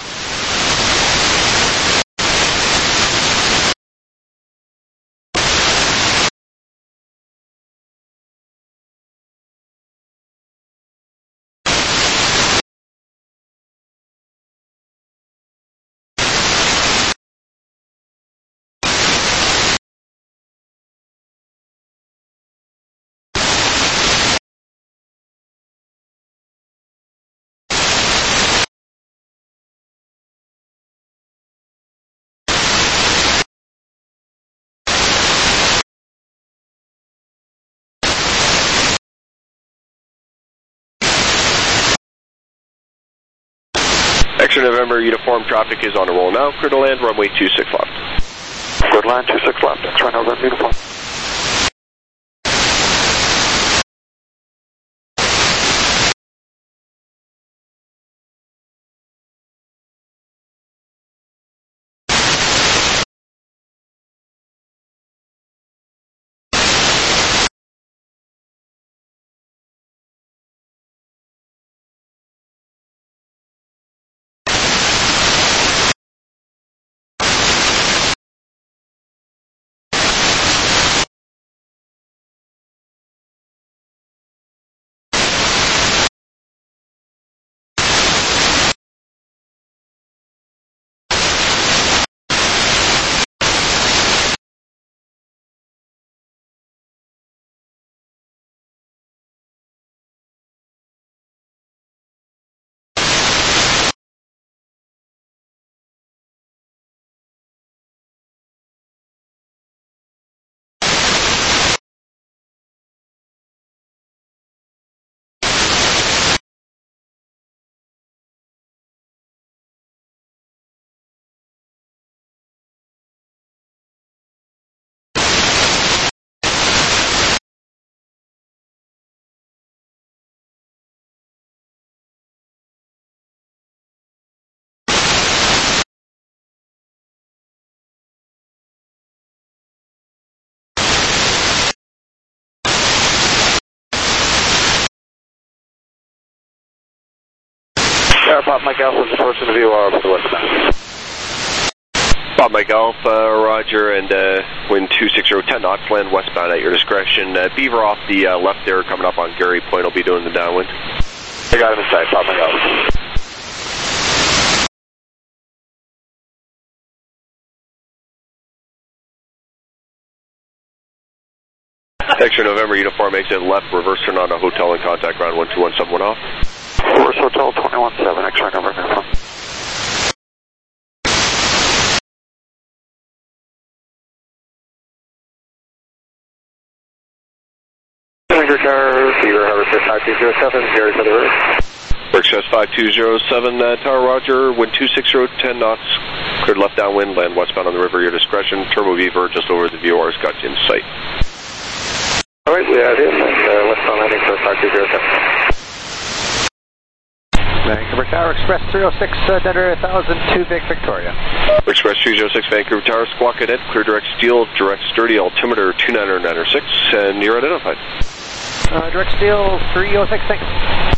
Extra November, uniform traffic is on a roll now. Clear to land, runway 26 left. Clear to land, 26 left. Extra November, uniform. Bob Mike Alpha is approaching the VOR over the westbound. Bob Mike Alpha, roger, and wind 260, 10 knots, land westbound at your discretion. Beaver off the left there, coming up on Gary Point, will be doing the downwind. I got him inside, Bob Mike Alpha. Extra November, uniform exit left, reverse turn on a hotel and contact ground 12171 off. Reverse hotel 217, X-ray number uniform. Ranger Tower, Beaver Harbor 5207, Gary for the roof. Berkshire 5207, Tower Roger, wind 260, 10 knots, cleared left downwind, land westbound on the river, your discretion. Turbo Beaver just over the VOR's got you in sight. Alright, we have him, and westbound landing for 5207. Vancouver Tower, Express 306, Denver 1002, Big Victoria. Express 306, Vancouver Tower, Squawk Cadet, clear direct steel, direct sturdy, altimeter 29906, and you're identified. Direct steel 306, thanks.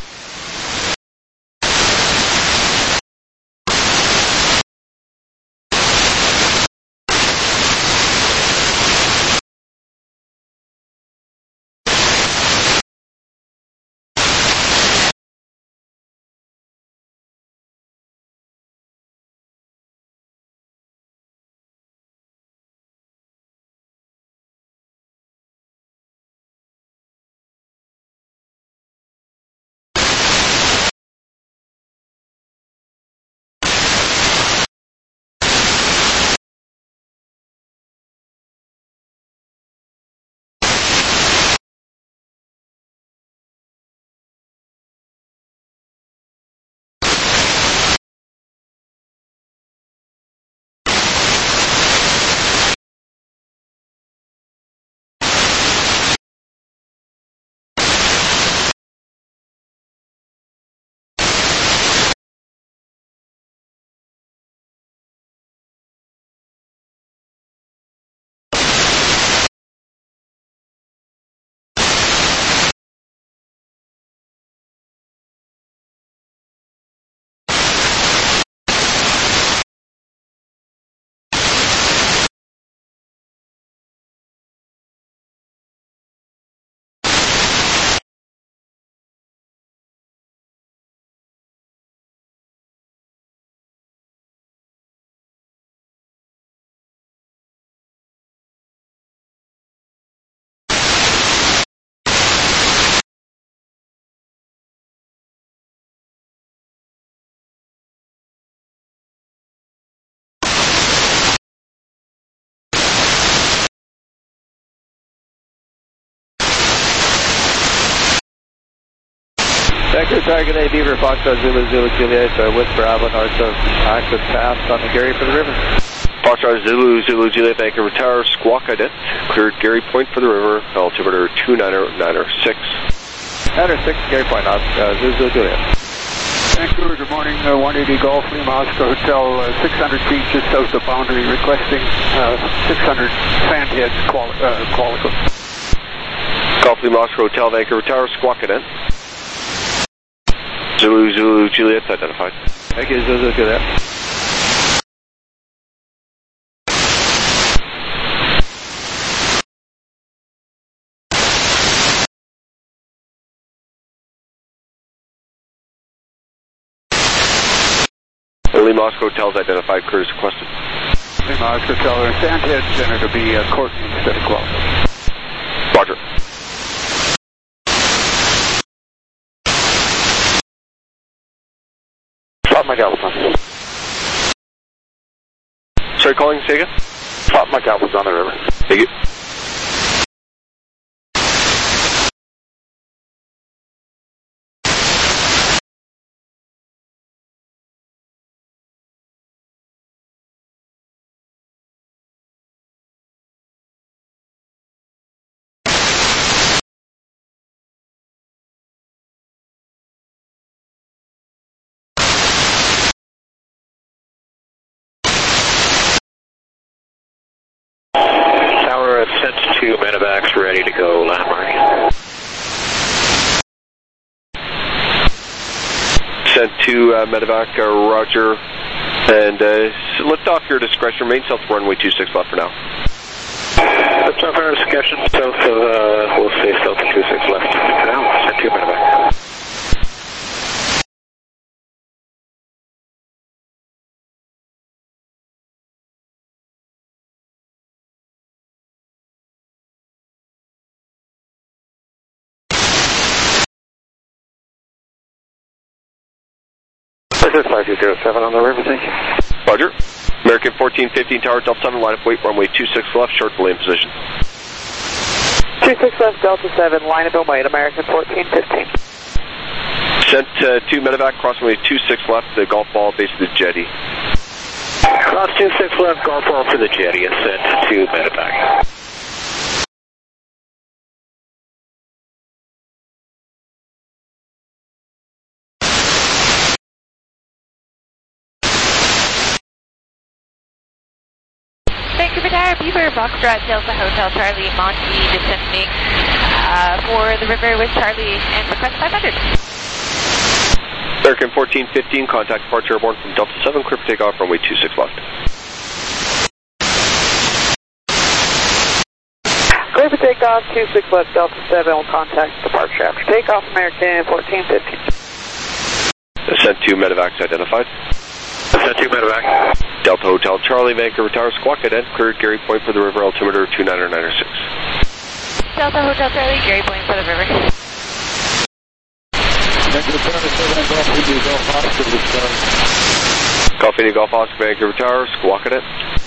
Vector target A, Beaver, Foxtrot, Zulu, Juliet, with Bravo, north of access pass on the Gary for the river. Foxtrot, Zulu, Juliet, Vancouver Tower, Squawk Ident, cleared Gary Point for the river, altimeter 29906. 906, Gary Point, Zulu, Juliet. Vancouver, good morning. 180 Golf, Lima Oscar Hotel, 600 feet just south of boundary, requesting 600 Sandheads Qualico. Golf Lima Oscar Hotel, Vancouver Tower, Squawk Ident. Zulu, Juliet, identified. Thank you, Zulu, Juliet. Lima Oscar Hotel's identified, clear is requested. Lima Oscar Hotel, Sandheads, and it'll be Courtney instead of Qualico. Roger. Flop my Galveston. Sorry, calling, say again? Flop my Galveston on the river. Thank you. Tower sent to medevacs, ready to go, landmark. Sent to medevac, roger. And lift off your discretion, remain south runway 26 left for now. Lift off our discretion, south of, we'll say south of 26 left for now. Sent to medevac. This is 5207 on the river, thank you. Roger. American 1415 Tower, Delta 7, line of weight, runway 26 left, short delay in position. 26 left, Delta 7, line of weight, American 1415. Sent to medevac, cross runway 26 left, the golf ball, base of the jetty. Cross 26 left, golf ball for the jetty, and sent to medevac. Vancouver Tower, Beaver, Foxtrot, Delta Hotel, Charlie, Monty, descending for the river with Charlie and request 500. American 1415, contact departure airborne from Delta 7, clear for takeoff, runway 26 left. Clear for takeoff, 26 left, Delta 7 will contact departure after takeoff, American 1415. Sent to medevacs identified. Sent to medevac. Delta Hotel Charlie, Vancouver Tower, Squawk Ident, cleared Gary Point for the river, altimeter 29906. Delta Hotel Charlie, Gary Point for the river. Golf India Golf Oscar, Vancouver Tower, Squawk Ident.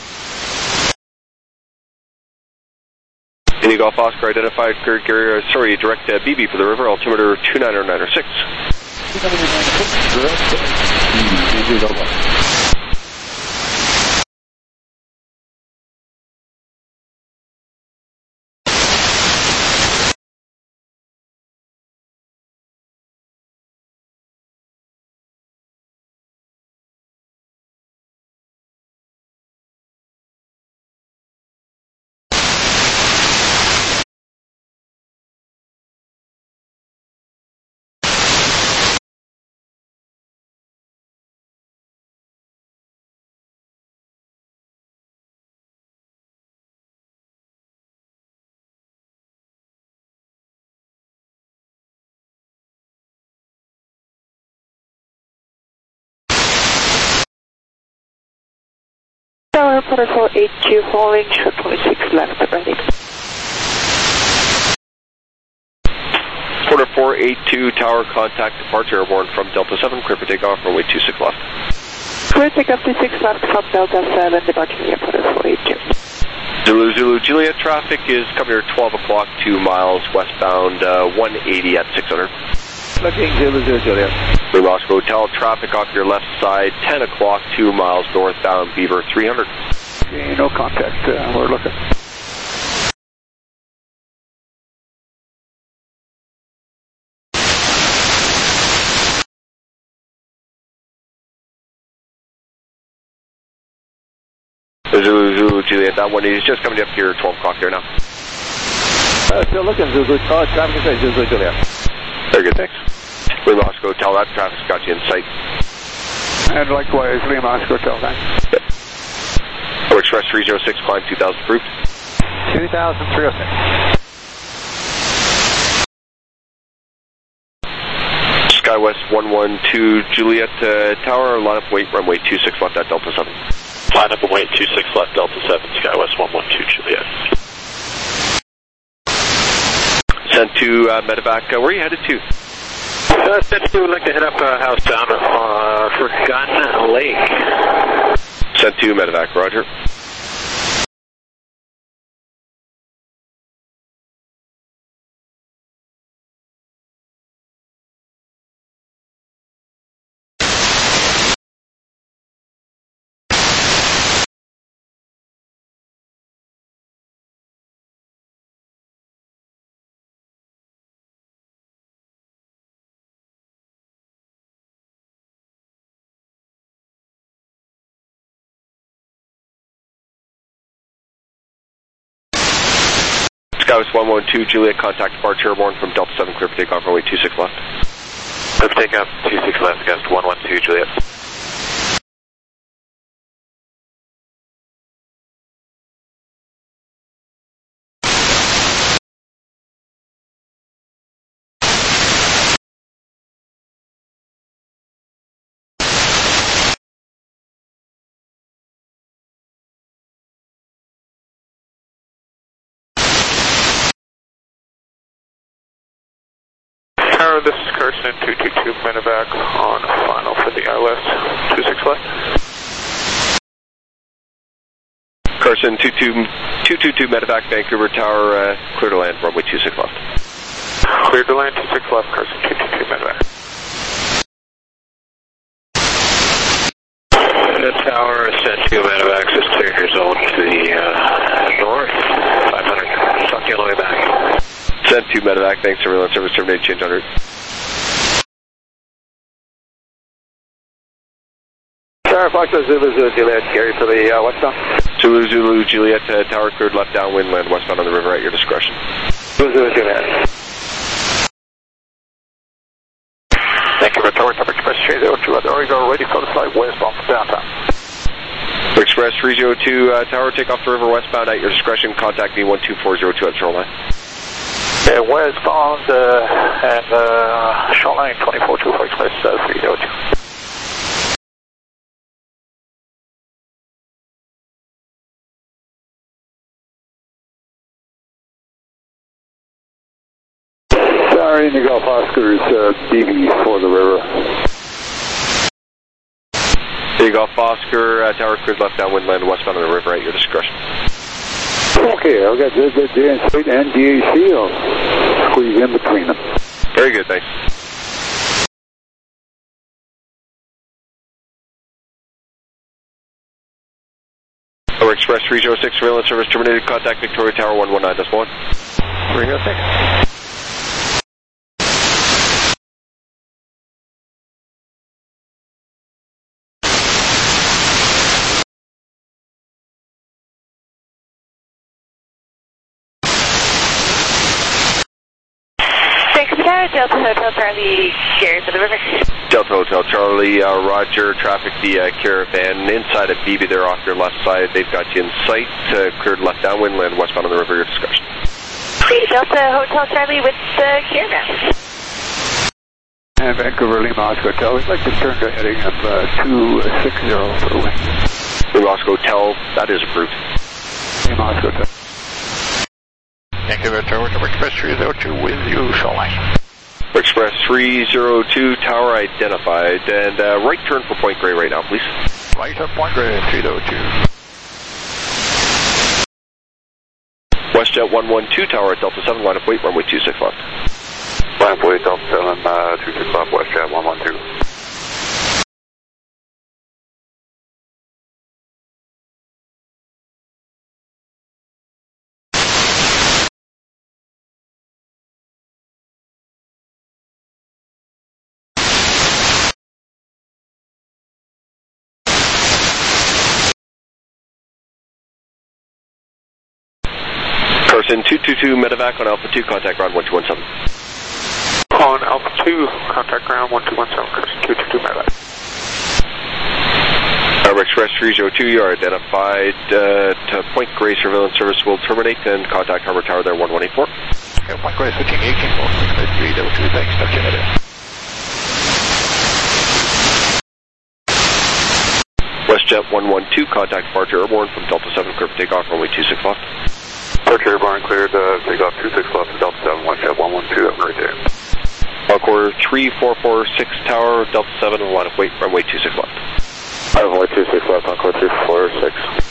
India Golf Oscar identified, cleared Gary, direct BB for the river, altimeter 29906. Tower, Porter 482, holding, short 26 left, ready. Porter 482, Tower, contact departure airborne from Delta 7, clear for takeoff, runway 26 left. Clear takeoff 26 left from Delta 7, departure via Porter 482. Zulu, Juliet, traffic is coming here at 12 o'clock, 2 miles westbound, 180 at 600. looking 00 Juliet. Lima Oscar Hotel, traffic off your left side, 10 o'clock, 2 miles northbound, Beaver 300. Okay, no contact. We're looking. Zulu Juliet, that one is just coming up here, 12 o'clock there now. Still looking, Zulu. Traffic is 00 Juliet. Very good, thanks. Lima Oscar Hotel, that traffic's got you in sight. And likewise, Lima Oscar Hotel, thanks. Yep. Or Express 306, climb 2000 approved. 2306. SkyWest 112 Juliet Tower, line up wait, runway 26 left at Delta 7. Line up and wait, 26 left, Delta 7, SkyWest 112 Juliet. Sent to Medevac, where are you headed to? Sent to, would like to head up housebound for Gun Lake. Sent to Medevac, roger. SkyWest 112 Juliet, contact departure airborne from Delta 7, clear for takeoff, runway 26 left. Clear for takeoff, 26 left against 112 Juliet. This is Carson 222 Medevac on final for the ILS 26 left. Carson 222 Medevac, Vancouver Tower, clear to land, runway 26 left. Clear to land, 26 left, Carson 222 Medevac. The tower is sent to Medevac, is clear your zone to the north, 500. Talk to you on the way back. Sent to Medevac, thanks, surveillance service terminated, change on route. Tower Foxtrot Zulu Juliet, Gary for the westbound. Zulu Juliet, tower cleared left downwind, land westbound on the river at your discretion. Zulu Juliet. Thank you for Tower Express 302 at Origo, ready for the flight westbound for downtown. Express 302 Tower, take off the river westbound at your discretion, contact me 12402 at shoreline. Westbound and shoreline 2424 Express 302. Sorry, Indigo Golf Oscar is DV for the river. Indigo Golf Oscar, tower cleared left downwind, land westbound on the river at your discretion. Okay, I've got the J and DAC. I'll squeeze in between them. Very good, thanks. Over Express 306, surveillance service terminated. Contact Victoria Tower 119.1. 306. Delta Hotel Charlie, Gary for the river. Delta Hotel Charlie, roger, traffic the Caravan inside of BB there off your left side. They've got you in sight, cleared left downwind, land westbound on the river, your discretion. Delta Hotel Charlie with the Caravan. And Vancouver Lima Oscar Hotel, we'd like to turn to heading of 260 for wind. Lima Oscar Hotel, that is approved. Lima Oscar Hotel. Vancouver Tower Express 302 with you, shoreline. Express 302, tower identified, and right turn for Point Grey right now, please. Right up Point Grey, 302. WestJet 112, tower at Delta 7, line of wait, runway 26 left. Line Wait, Delta 7, 26 left, WestJet 112. Carson 222 medevac on Alpha 2, contact ground 1217. On Alpha 2, contact ground 1217, Carson 222 medevac. Harbor Express 302, you are identified to Point Grey surveillance service will terminate and contact Harbor Tower there 1184. Okay, Point Grey switching 18, 302, thanks, touch in it in. WestJet 112, contact departure airborne from Delta 7, clear for takeoff, runway 26 left. Departure airborne cleared, takeoff 26 left, Delta 7, WestJet 112, have a great day. Encore 3446 tower, Delta 7, line of weight, runway 26 left. Runway 26 left, Encore 3446.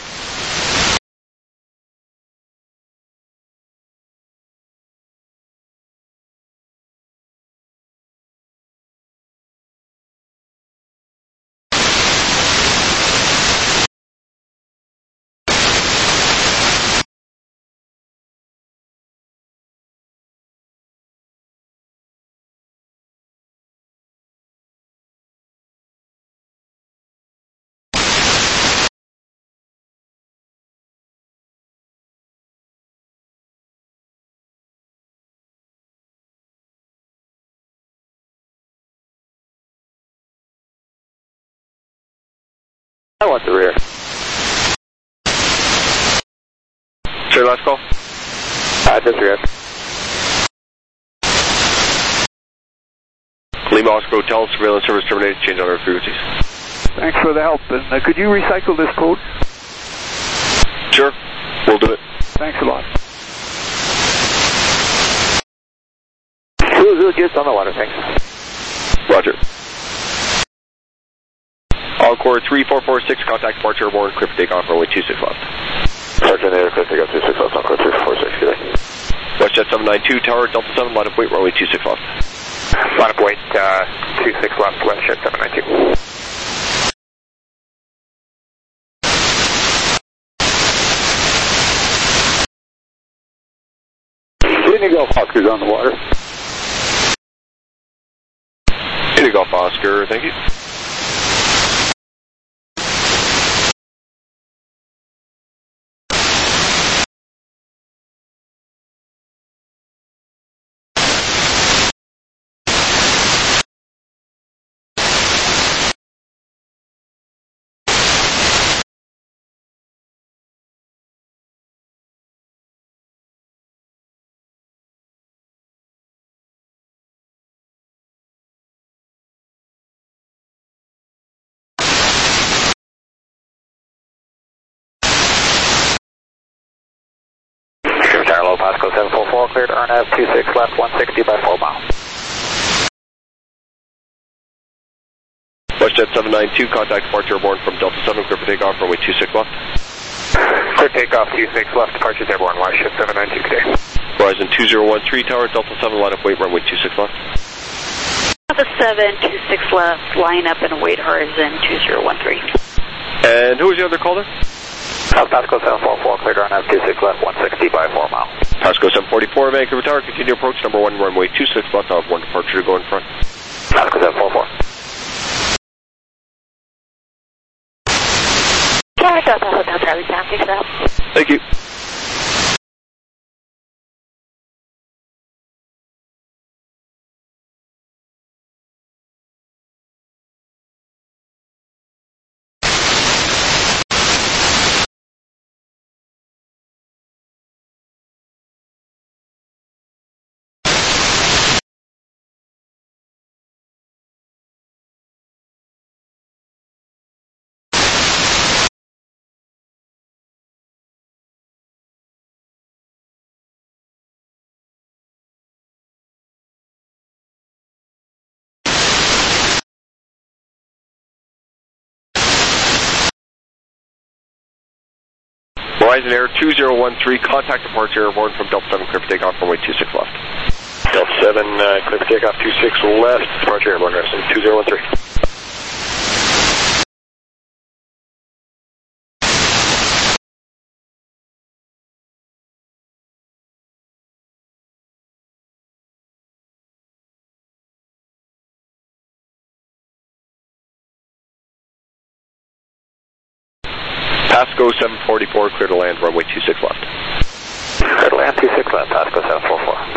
I want the rear. Sir, last call. Disregard. Lima Oscar Hotel, surveillance service terminated, change on our frequencies. Thanks for the help. And could you recycle this code? Sure, we'll do it. Thanks a lot. Who gets on the water, thanks. Roger. Encore 3446, contact departure airborne, clear for takeoff, runway 26 left. Sergeant Air, clear takeoff 26 left, Encore 3446, good day. WestJet 792, tower, Delta 7, line of weight, runway 26 left. Line of weight, 26 left, WestJet 792. Indigo Oscar's on the water. Indigo Oscar, thank you. Hello, Pasco 744, cleared RNAV 26 left, 160 by 4 mile. WestJet 792, contact departure airborne from Delta 7, clear for takeoff, runway 26 left. Clear takeoff 26 left, departure airborne, WestJet 792 today. Horizon 2013, tower, Delta 7, line of weight, runway 26 left. Delta 7, 26 left, line up and wait, horizon 2013. And who was the other caller? Pasco 744, cleared RNAV 26 left, 160 by 4 mile. Pasco 744, Vancouver Tower, continue approach, number 1, runway 26 left, I'll have 1 departure to go in front. Pasco 744. Tower, Delta Hotel Charlie, down 6 up. Thank you. Horizon Air 2013, contact departure airborne from Delta 7, clear for takeoff, runway 26 left. Delta 7, clear for takeoff 26 left, departure airborne rest 2013. Pasco 744, clear to land, runway 26 left. Clear to land, 26 left, Pasco 744.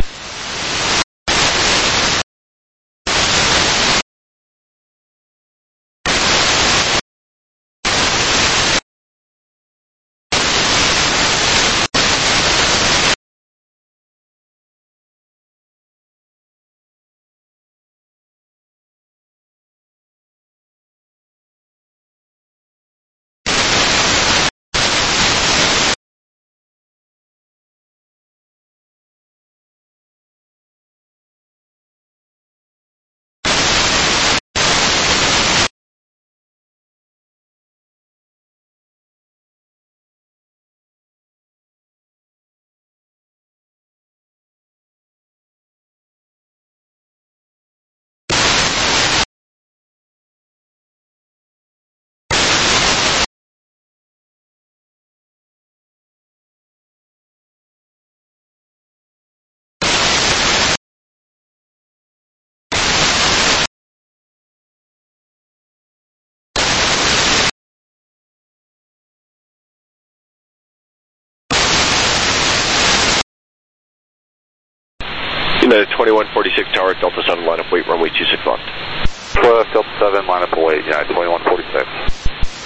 United 2146 tower, Delta 7, line up, wait, runway 26 left. Delta 7, line up, wait, United 2146.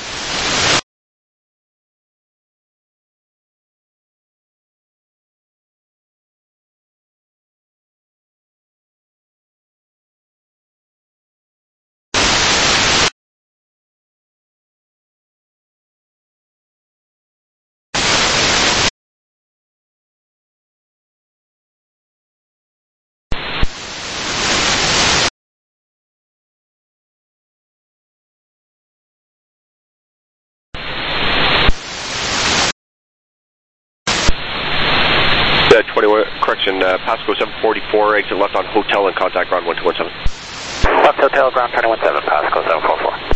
Pasco 744, exit left on hotel and contact ground 1217. Left hotel, ground 217, Pasco 744.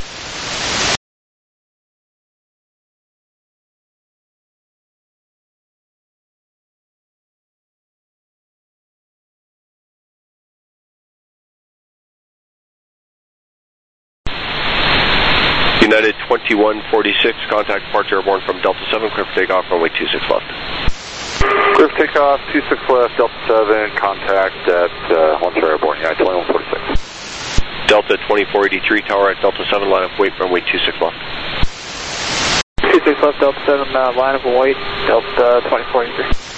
United 2146, contact departure airborne from Delta 7, clear for takeoff, runway 26 left. Clear for takeoff, 26 left, Delta 7, contact at Ontario airborne, United 2146. Delta 2483, tower at Delta 7, line up, wait, runway 26 left. 26 left, Delta 7, line up, wait, Delta 2483.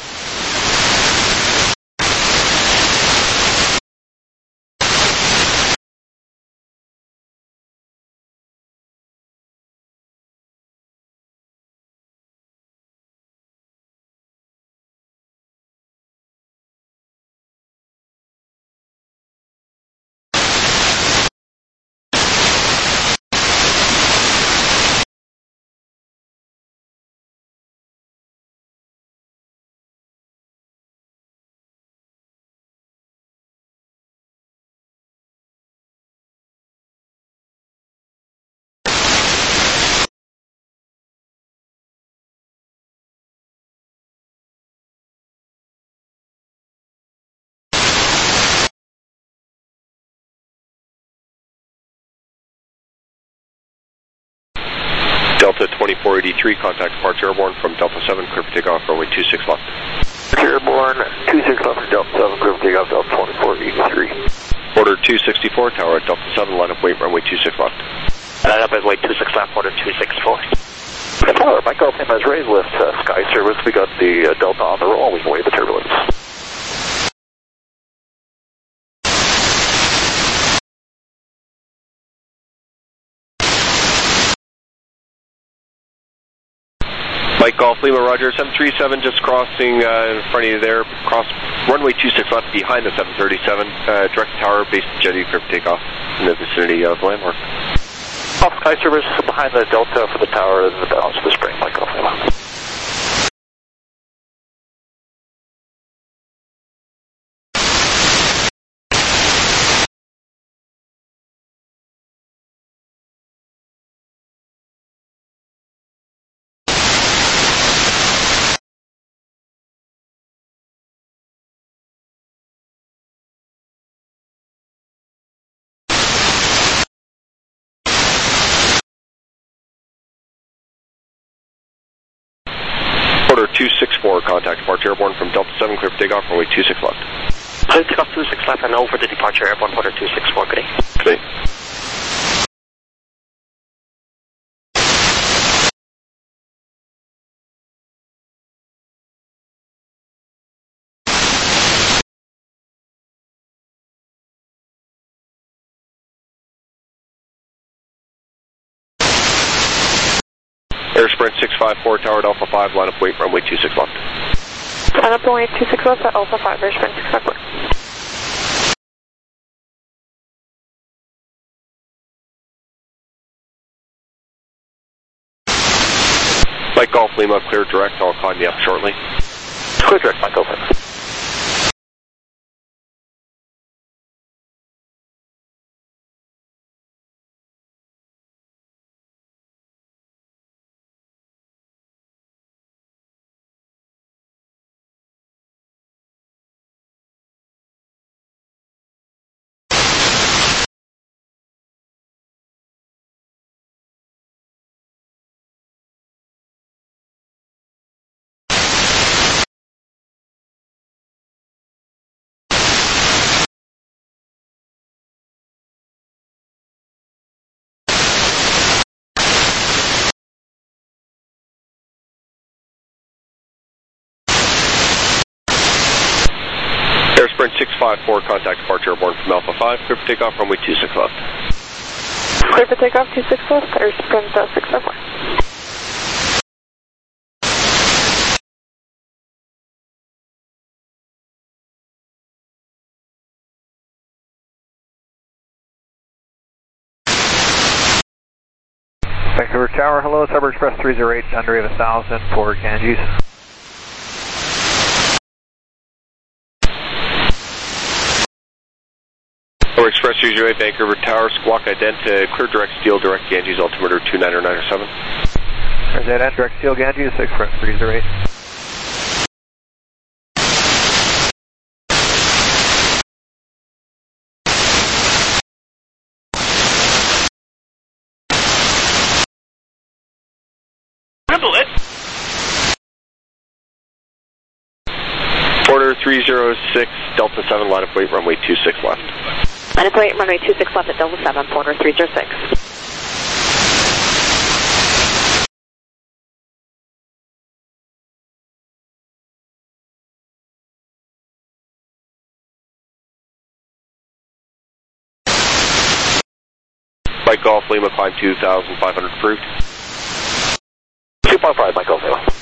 Delta 2483, contact departure airborne from Delta 7, clear for takeoff, runway 26 left. Airborne, 26 left for Delta 7, clear for takeoff, Delta 2483. Order 264, tower at Delta 7, line up, wait, runway 26 left. Line up at wait 26 left, order 264. Tower, Mike Golf Team has raised lift, Sky Service, we got the Delta on the roll, we can waive the turbulence. Mike Golf Lima, Roger, 737 just crossing in front of you there, cross runway 26 left behind the 737, direct tower, base jetty, clear for takeoff in the vicinity of landmark. Off Sky Service behind the Delta for the tower and the balance of the spring, Mike Golf Lima. 264, contact departure airborne from Delta 7, clear for takeoff, runway 26 left. Clear takeoff 26 left and over the departure airborne, quarter 264, good day. Good day. Air Sprint 654, Tower at Alpha 5, line up weight, runway 26 left. Line up runway 26 left at Alpha 5, Air Sprint 654. Mike Golf Lima, clear direct, I'll climb you up shortly. Clear direct, Mike, over. Air Sprint 654, contact departure airborne from Alpha 5, clear for takeoff, runway 26 left. Clear for takeoff 26 left, Air Sprint 654. Vancouver Tower, hello, Cyber Express 308, Thunder Wave 1000 for Ganges. Cyber Express 308, Vancouver Tower, squawk ident, clear direct steel, direct Ganges, altimeter 29907. There's that end, direct steel Ganges, Express 308. Dribble it! Order 306, Delta 7, line up weight, runway 26 left. Line up weight, runway 26 left at Delta 7, Porter 306. Mike Golf Lima, climb 2,500 approved. 2.5, Mike Golf Lima.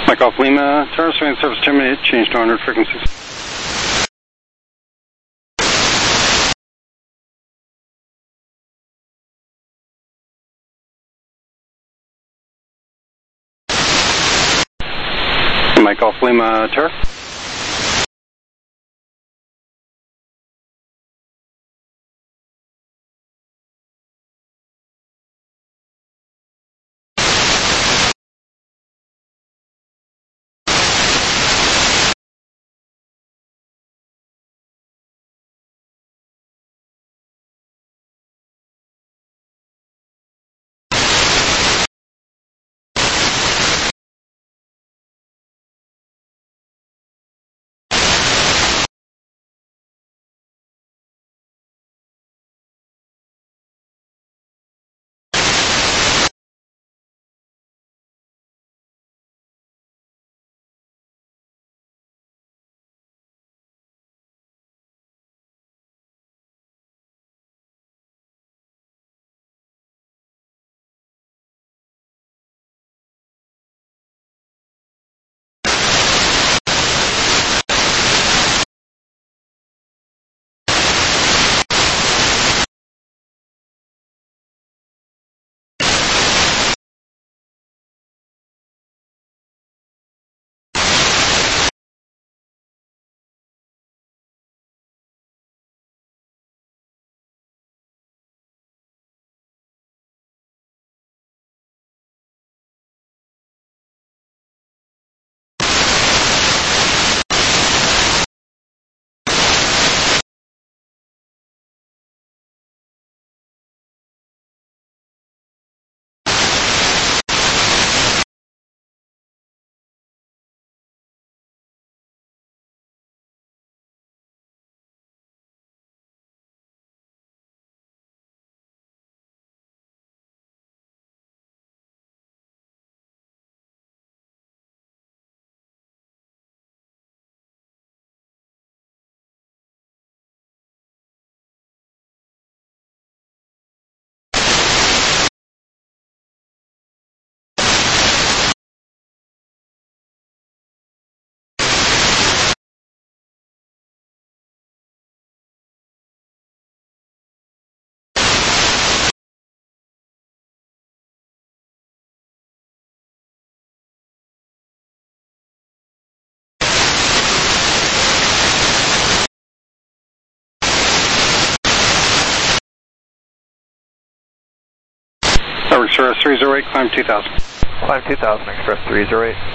Mike Golf Lima, Tower surveying service terminated, change to 100 frequencies. Mike Golf Lima, Tower. Express 308, climb 2000. Climb 2000, Express 308.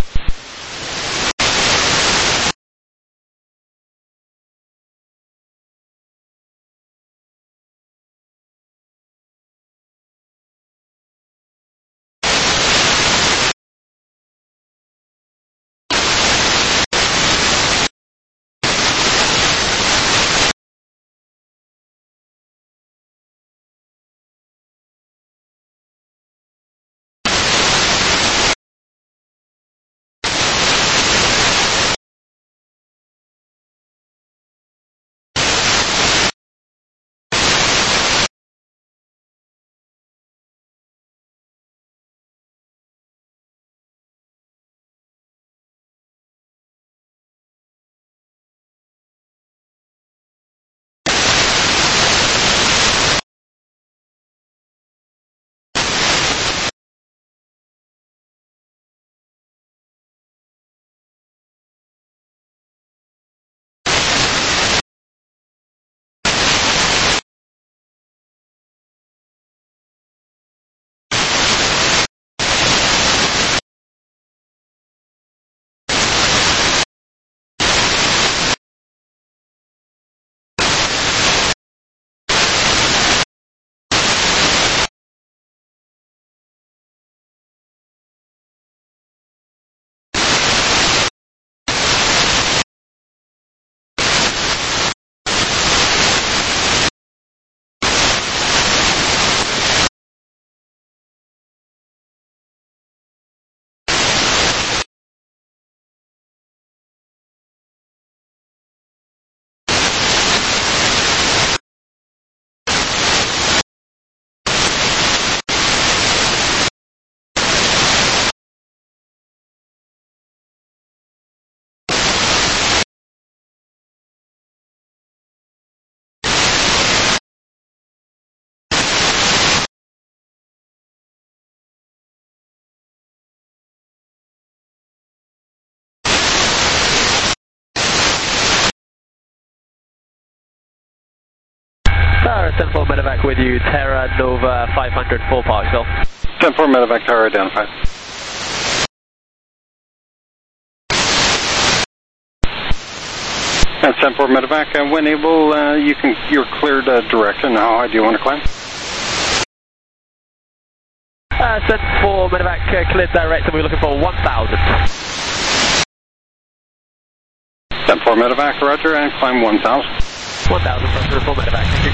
10-4 medevac with you, Terra Nova 500 full Parksville. 10-4 medevac tower identified. And 10-4 medevac, when able, you're cleared direct, and how high do you want to climb? 10-4 medevac cleared direct, and we're looking for 1,000. 10-4 medevac, roger, and climb 1,000. 1,000 for medevac, thank you.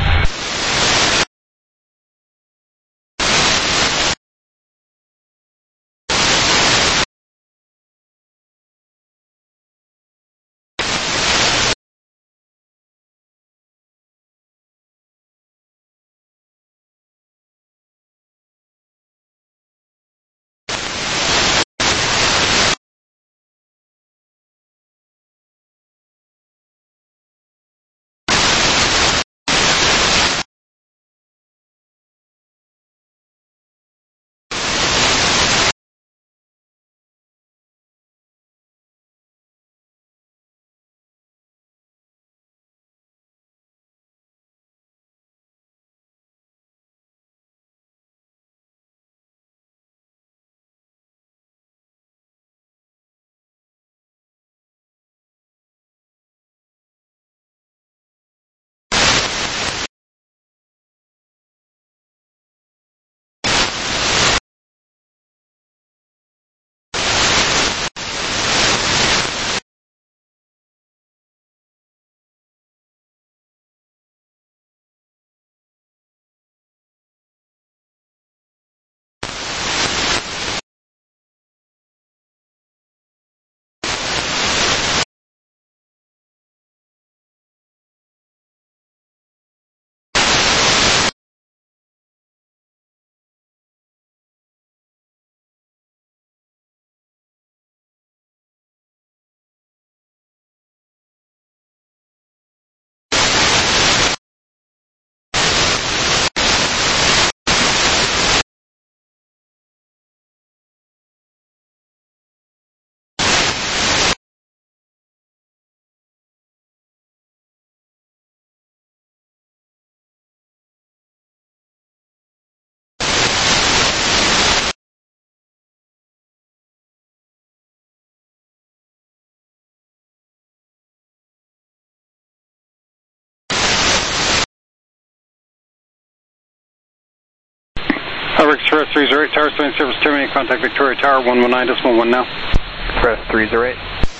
Express 308, Tower 7 service terminating, contact Victoria Tower 119.1 now. Express 308.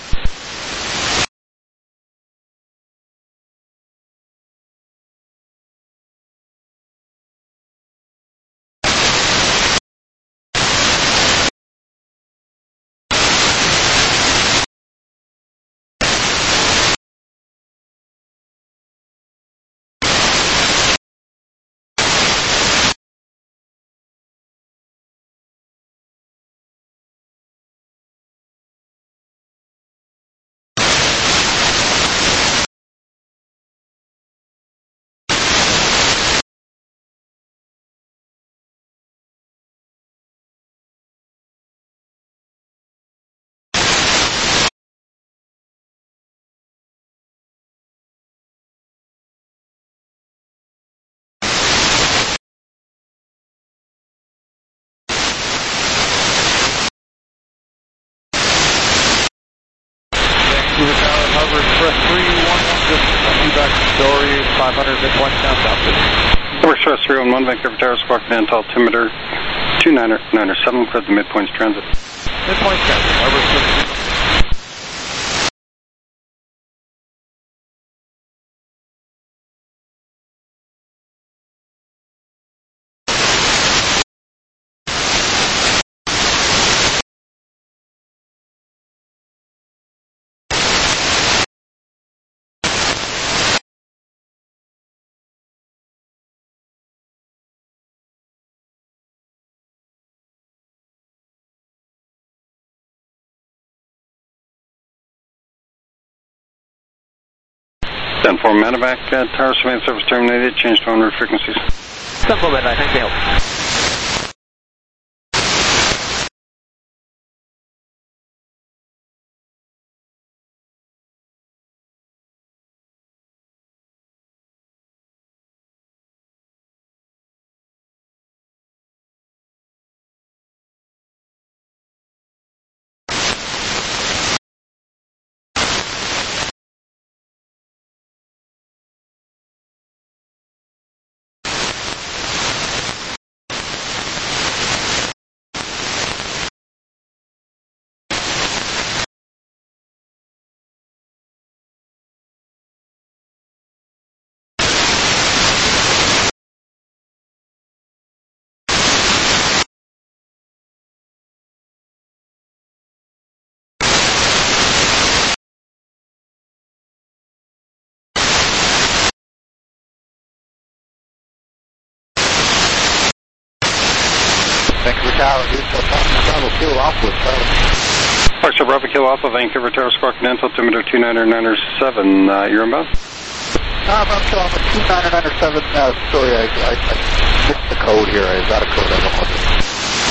Express 311, just feedback story, 500 midpoint down south. Express 311, Vancouver Tower, squawk down to altimeter 297, cleared the midpoints transit. Midpoint transit, Harbor 6. Then for medevac, tower surveillance service terminated, change to on-route frequencies. 10-4 medevac, thank you. Vancouver Tower, Bravo Kilo Alpha with Charlie. Foxtrot Bravo Kilo Alpha, Vancouver Tower, Squawk Continental, altimeter 29907. You're inbound? Bravo Kilo Alpha 29907. Sorry, I missed the code here. Is that a code? I don't know what it is.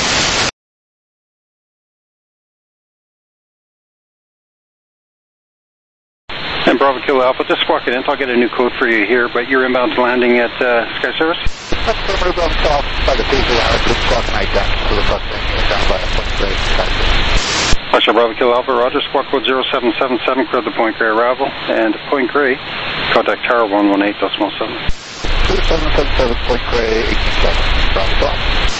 And Bravo Kilo Alpha, just Squawk Continental. I'll get a new code for you here, but you're inbound landing at Sky Service? That's the Bravo Kilo Alpha by the Diesel Hour, just Squawk Night down to the bus down by Point Grey, Sky Service. Foxtrot Bravo Kilo Alpha, Roger, Squawk code 0777, clear the Point Grey arrival, and Point Grey, contact Tower 118.7. 2777, Point Grey, 187, Bravo Kilo Alpha.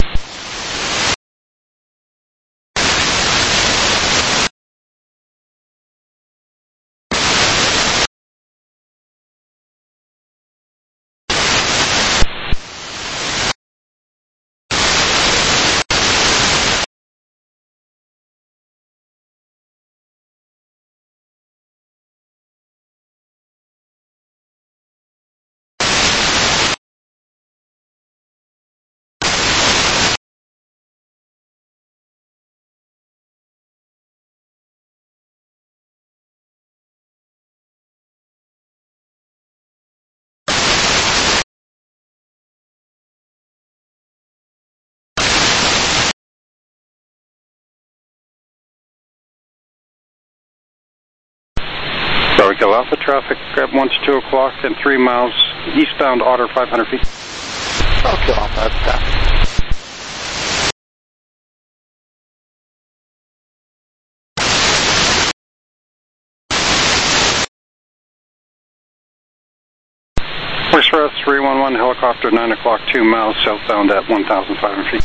Bravo Kilo Alpha, traffic at 1 to 2 o'clock and 3 miles eastbound, Otter 500 feet. Bravo Kilo Alpha, that's that. Voice for us 311, helicopter 9 o'clock, 2 miles southbound at 1,500 feet.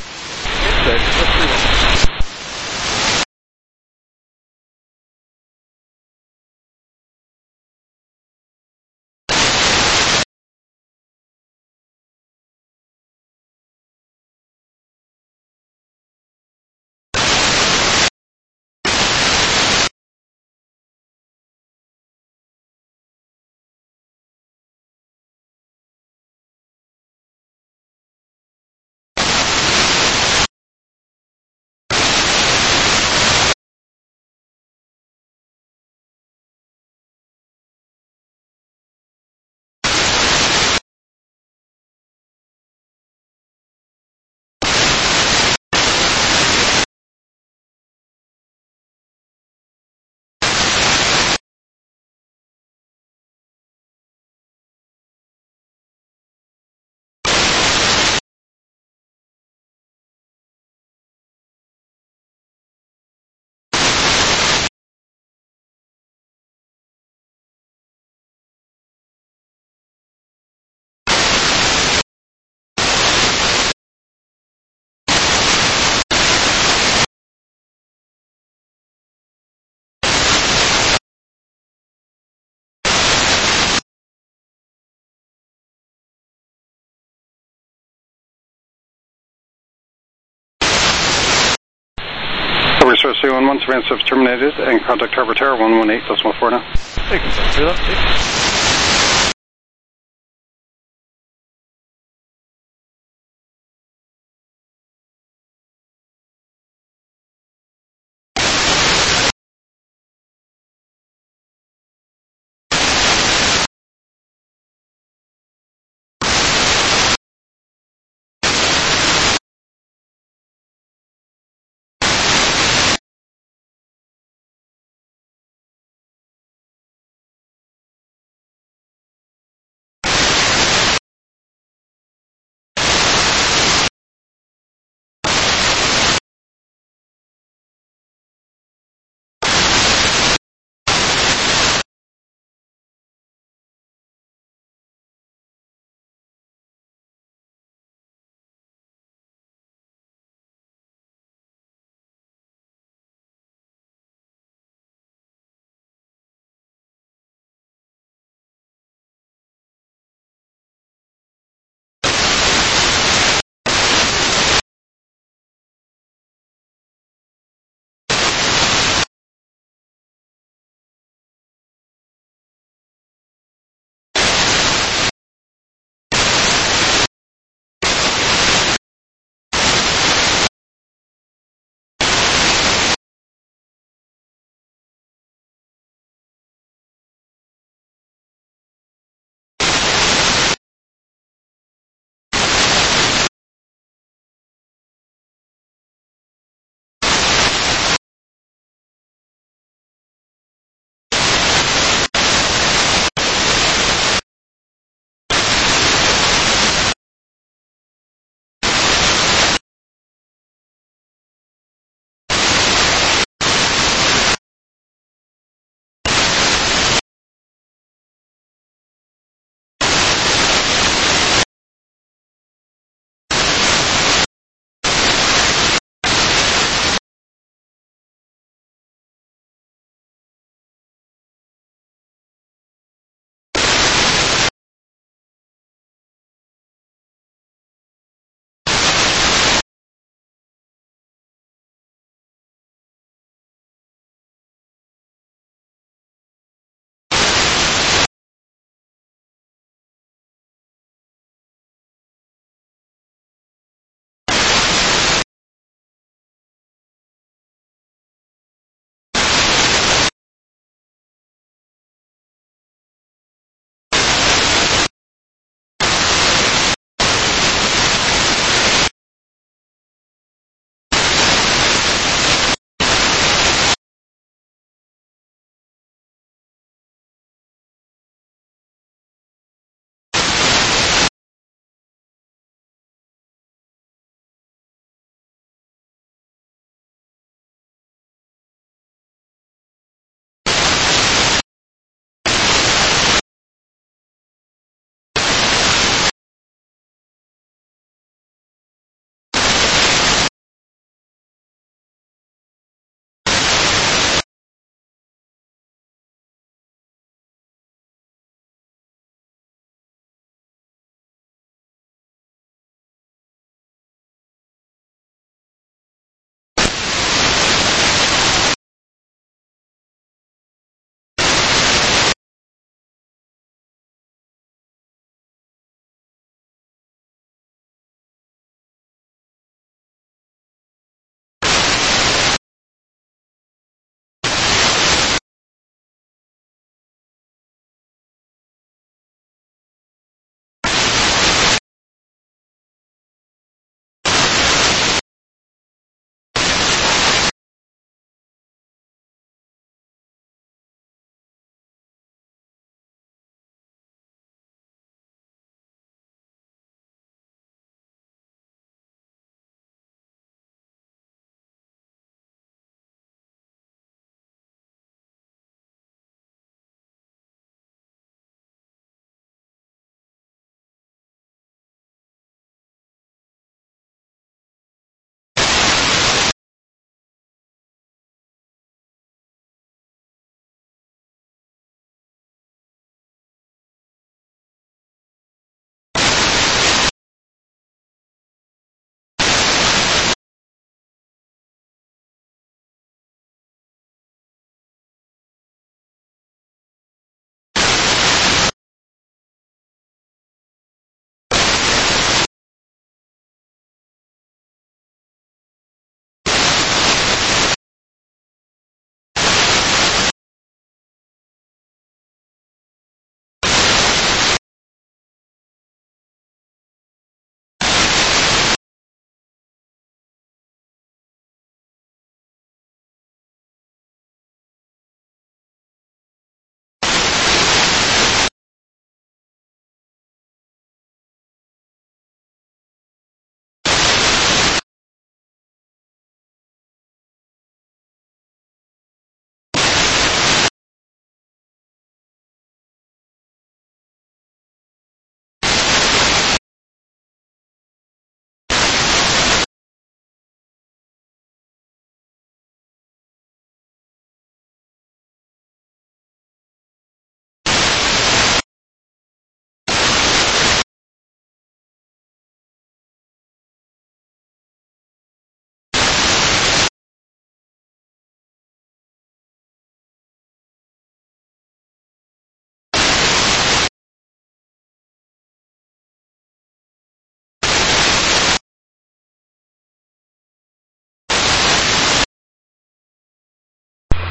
Resource 311, surveillance service terminated, and contact Harbor Tower 118.4 now. Thank you, sir.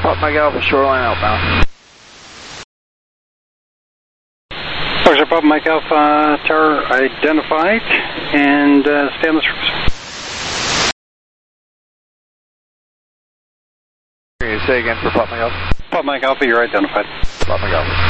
Pop Mike Alpha, shoreline outbound. Roger, Pop Mike Alpha, tower identified, and stay on the surface. Can you say again for Pop Mike Alpha? Pop Mike Alpha, you're identified. Pop Mike Alpha.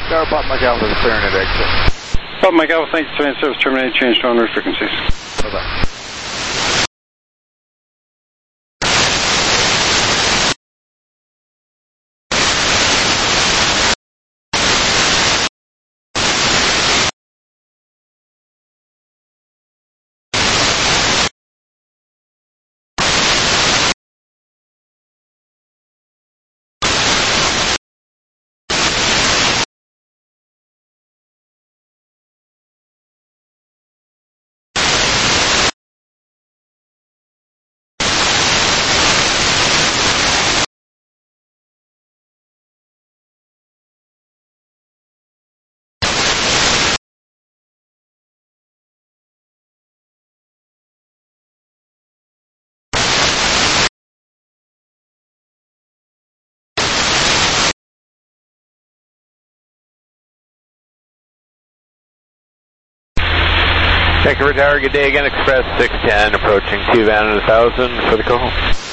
Tower, Bob Mike Alpha, clearing at exit. Bob Mike Alpha, thanks for service terminated, change to on-route frequencies. Bye-bye. Vancouver Tower, good day again, Express 610, approaching 2 Van and 1000 for the call.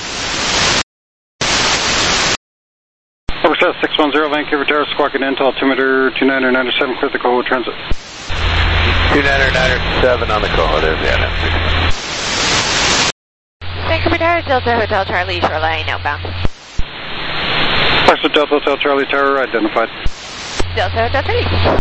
Express 610, Vancouver Tower, squawking into altimeter 2997, clear the Coho Transit. 2997 on the call, it is, yeah. Vancouver Tower, Delta Hotel Charlie, shoreline outbound. Foxtrot Delta Hotel Charlie Tower, identified. Delta Hotel Charlie.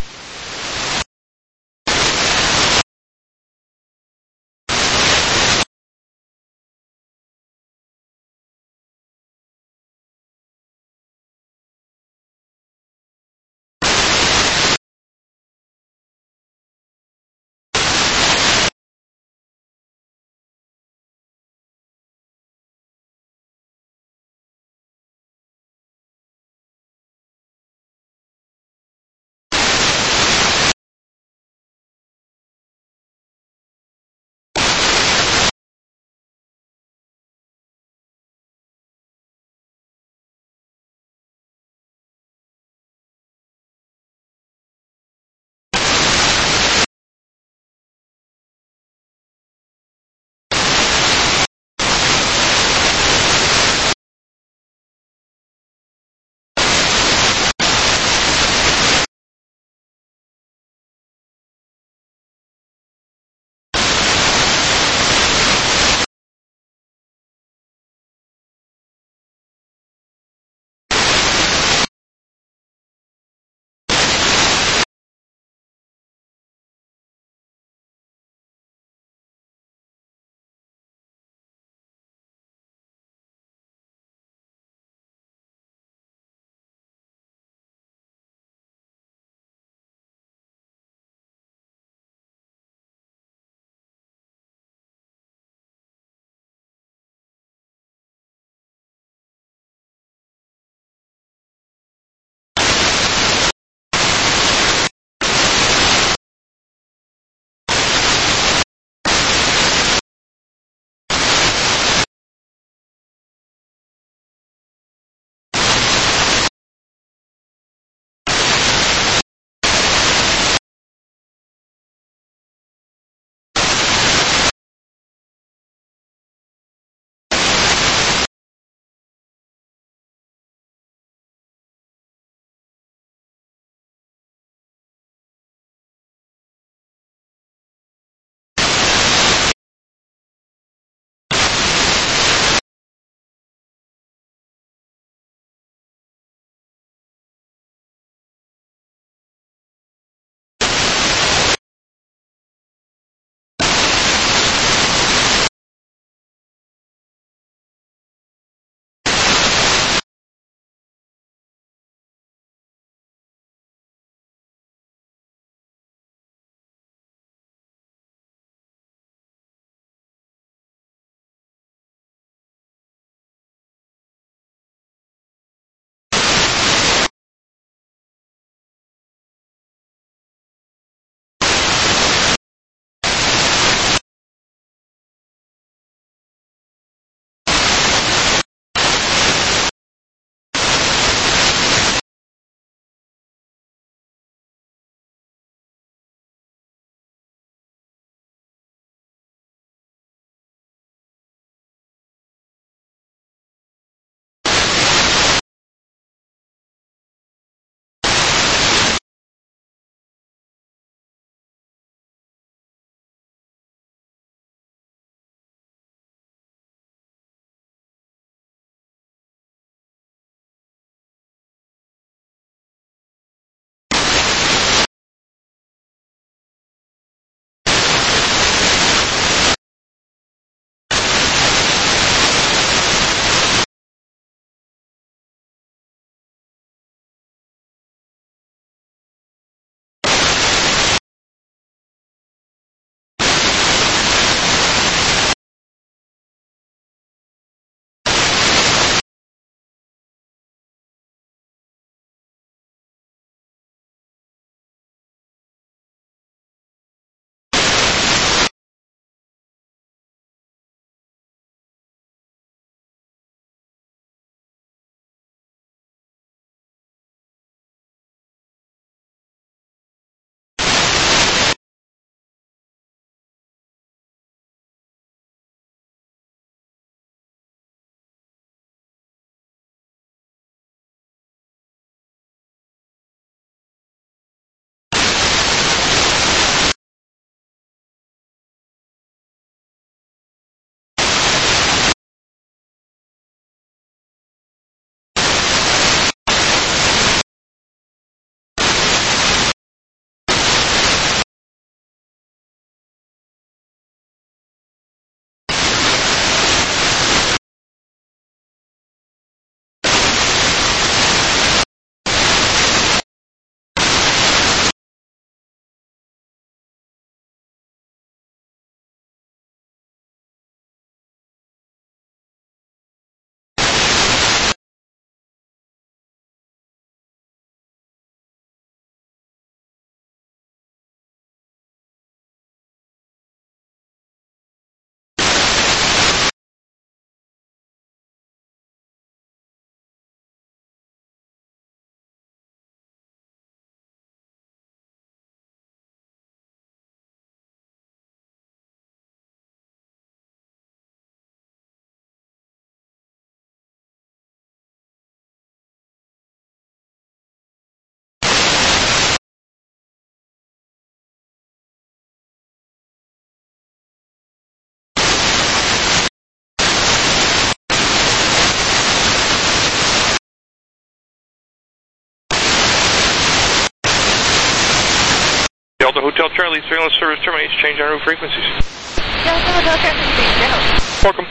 Hotel Charlie, surveillance service terminates. Change en route frequencies. Delta Hotel Charlie, thank you. Welcome.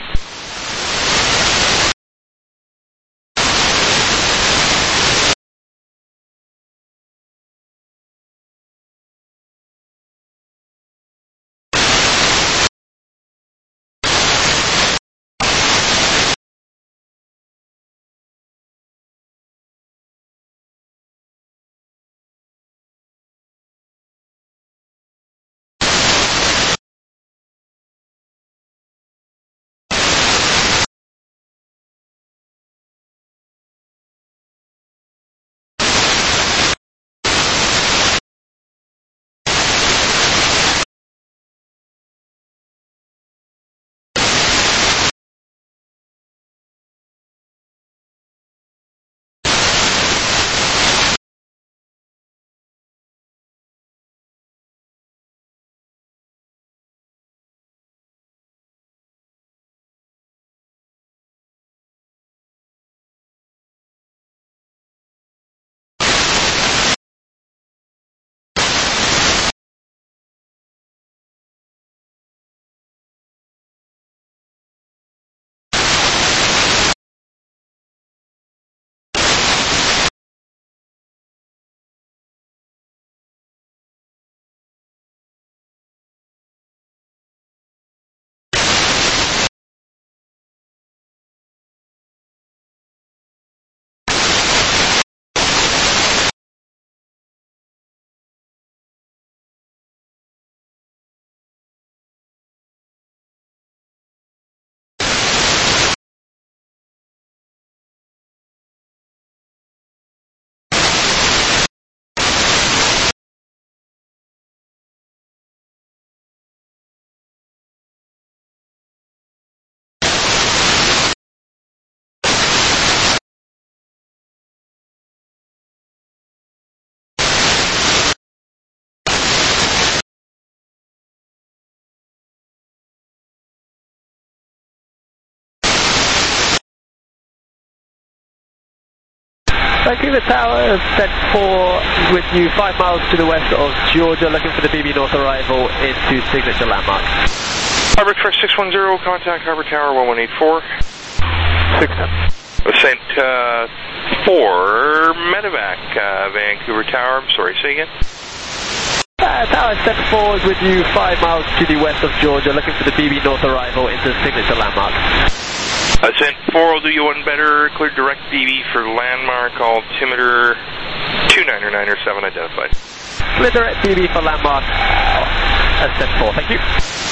Vancouver Tower, set 4 with you 5 miles to the west of Georgia, looking for the BB North arrival into signature landmark. Harbor Express 610, contact Harbor Tower 1184. 610. Ascent 4, medevac, Vancouver Tower. I'm sorry, say again? Tower set 4 is with you 5 miles to the west of Georgia, looking for the BB North arrival into signature landmark. Ascent 4 will do you one better. Clear direct BB for landmark. Altimeter 29907 identified. Clear direct BB for landmark. Ascent 4. Thank you.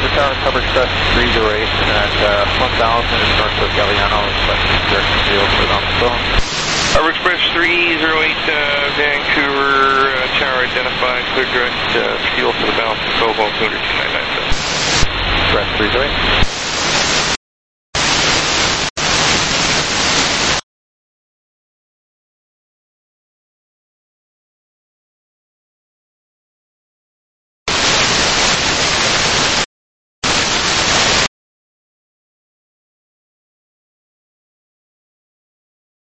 Vancouver Tower, Cover Express 308 at 1000 is north of Galliano, requesting direct field for on the phone. Harbor Express 308 Vancouver Tower identified, clear direct fuel for the balance of Coval, 22997. Express 308.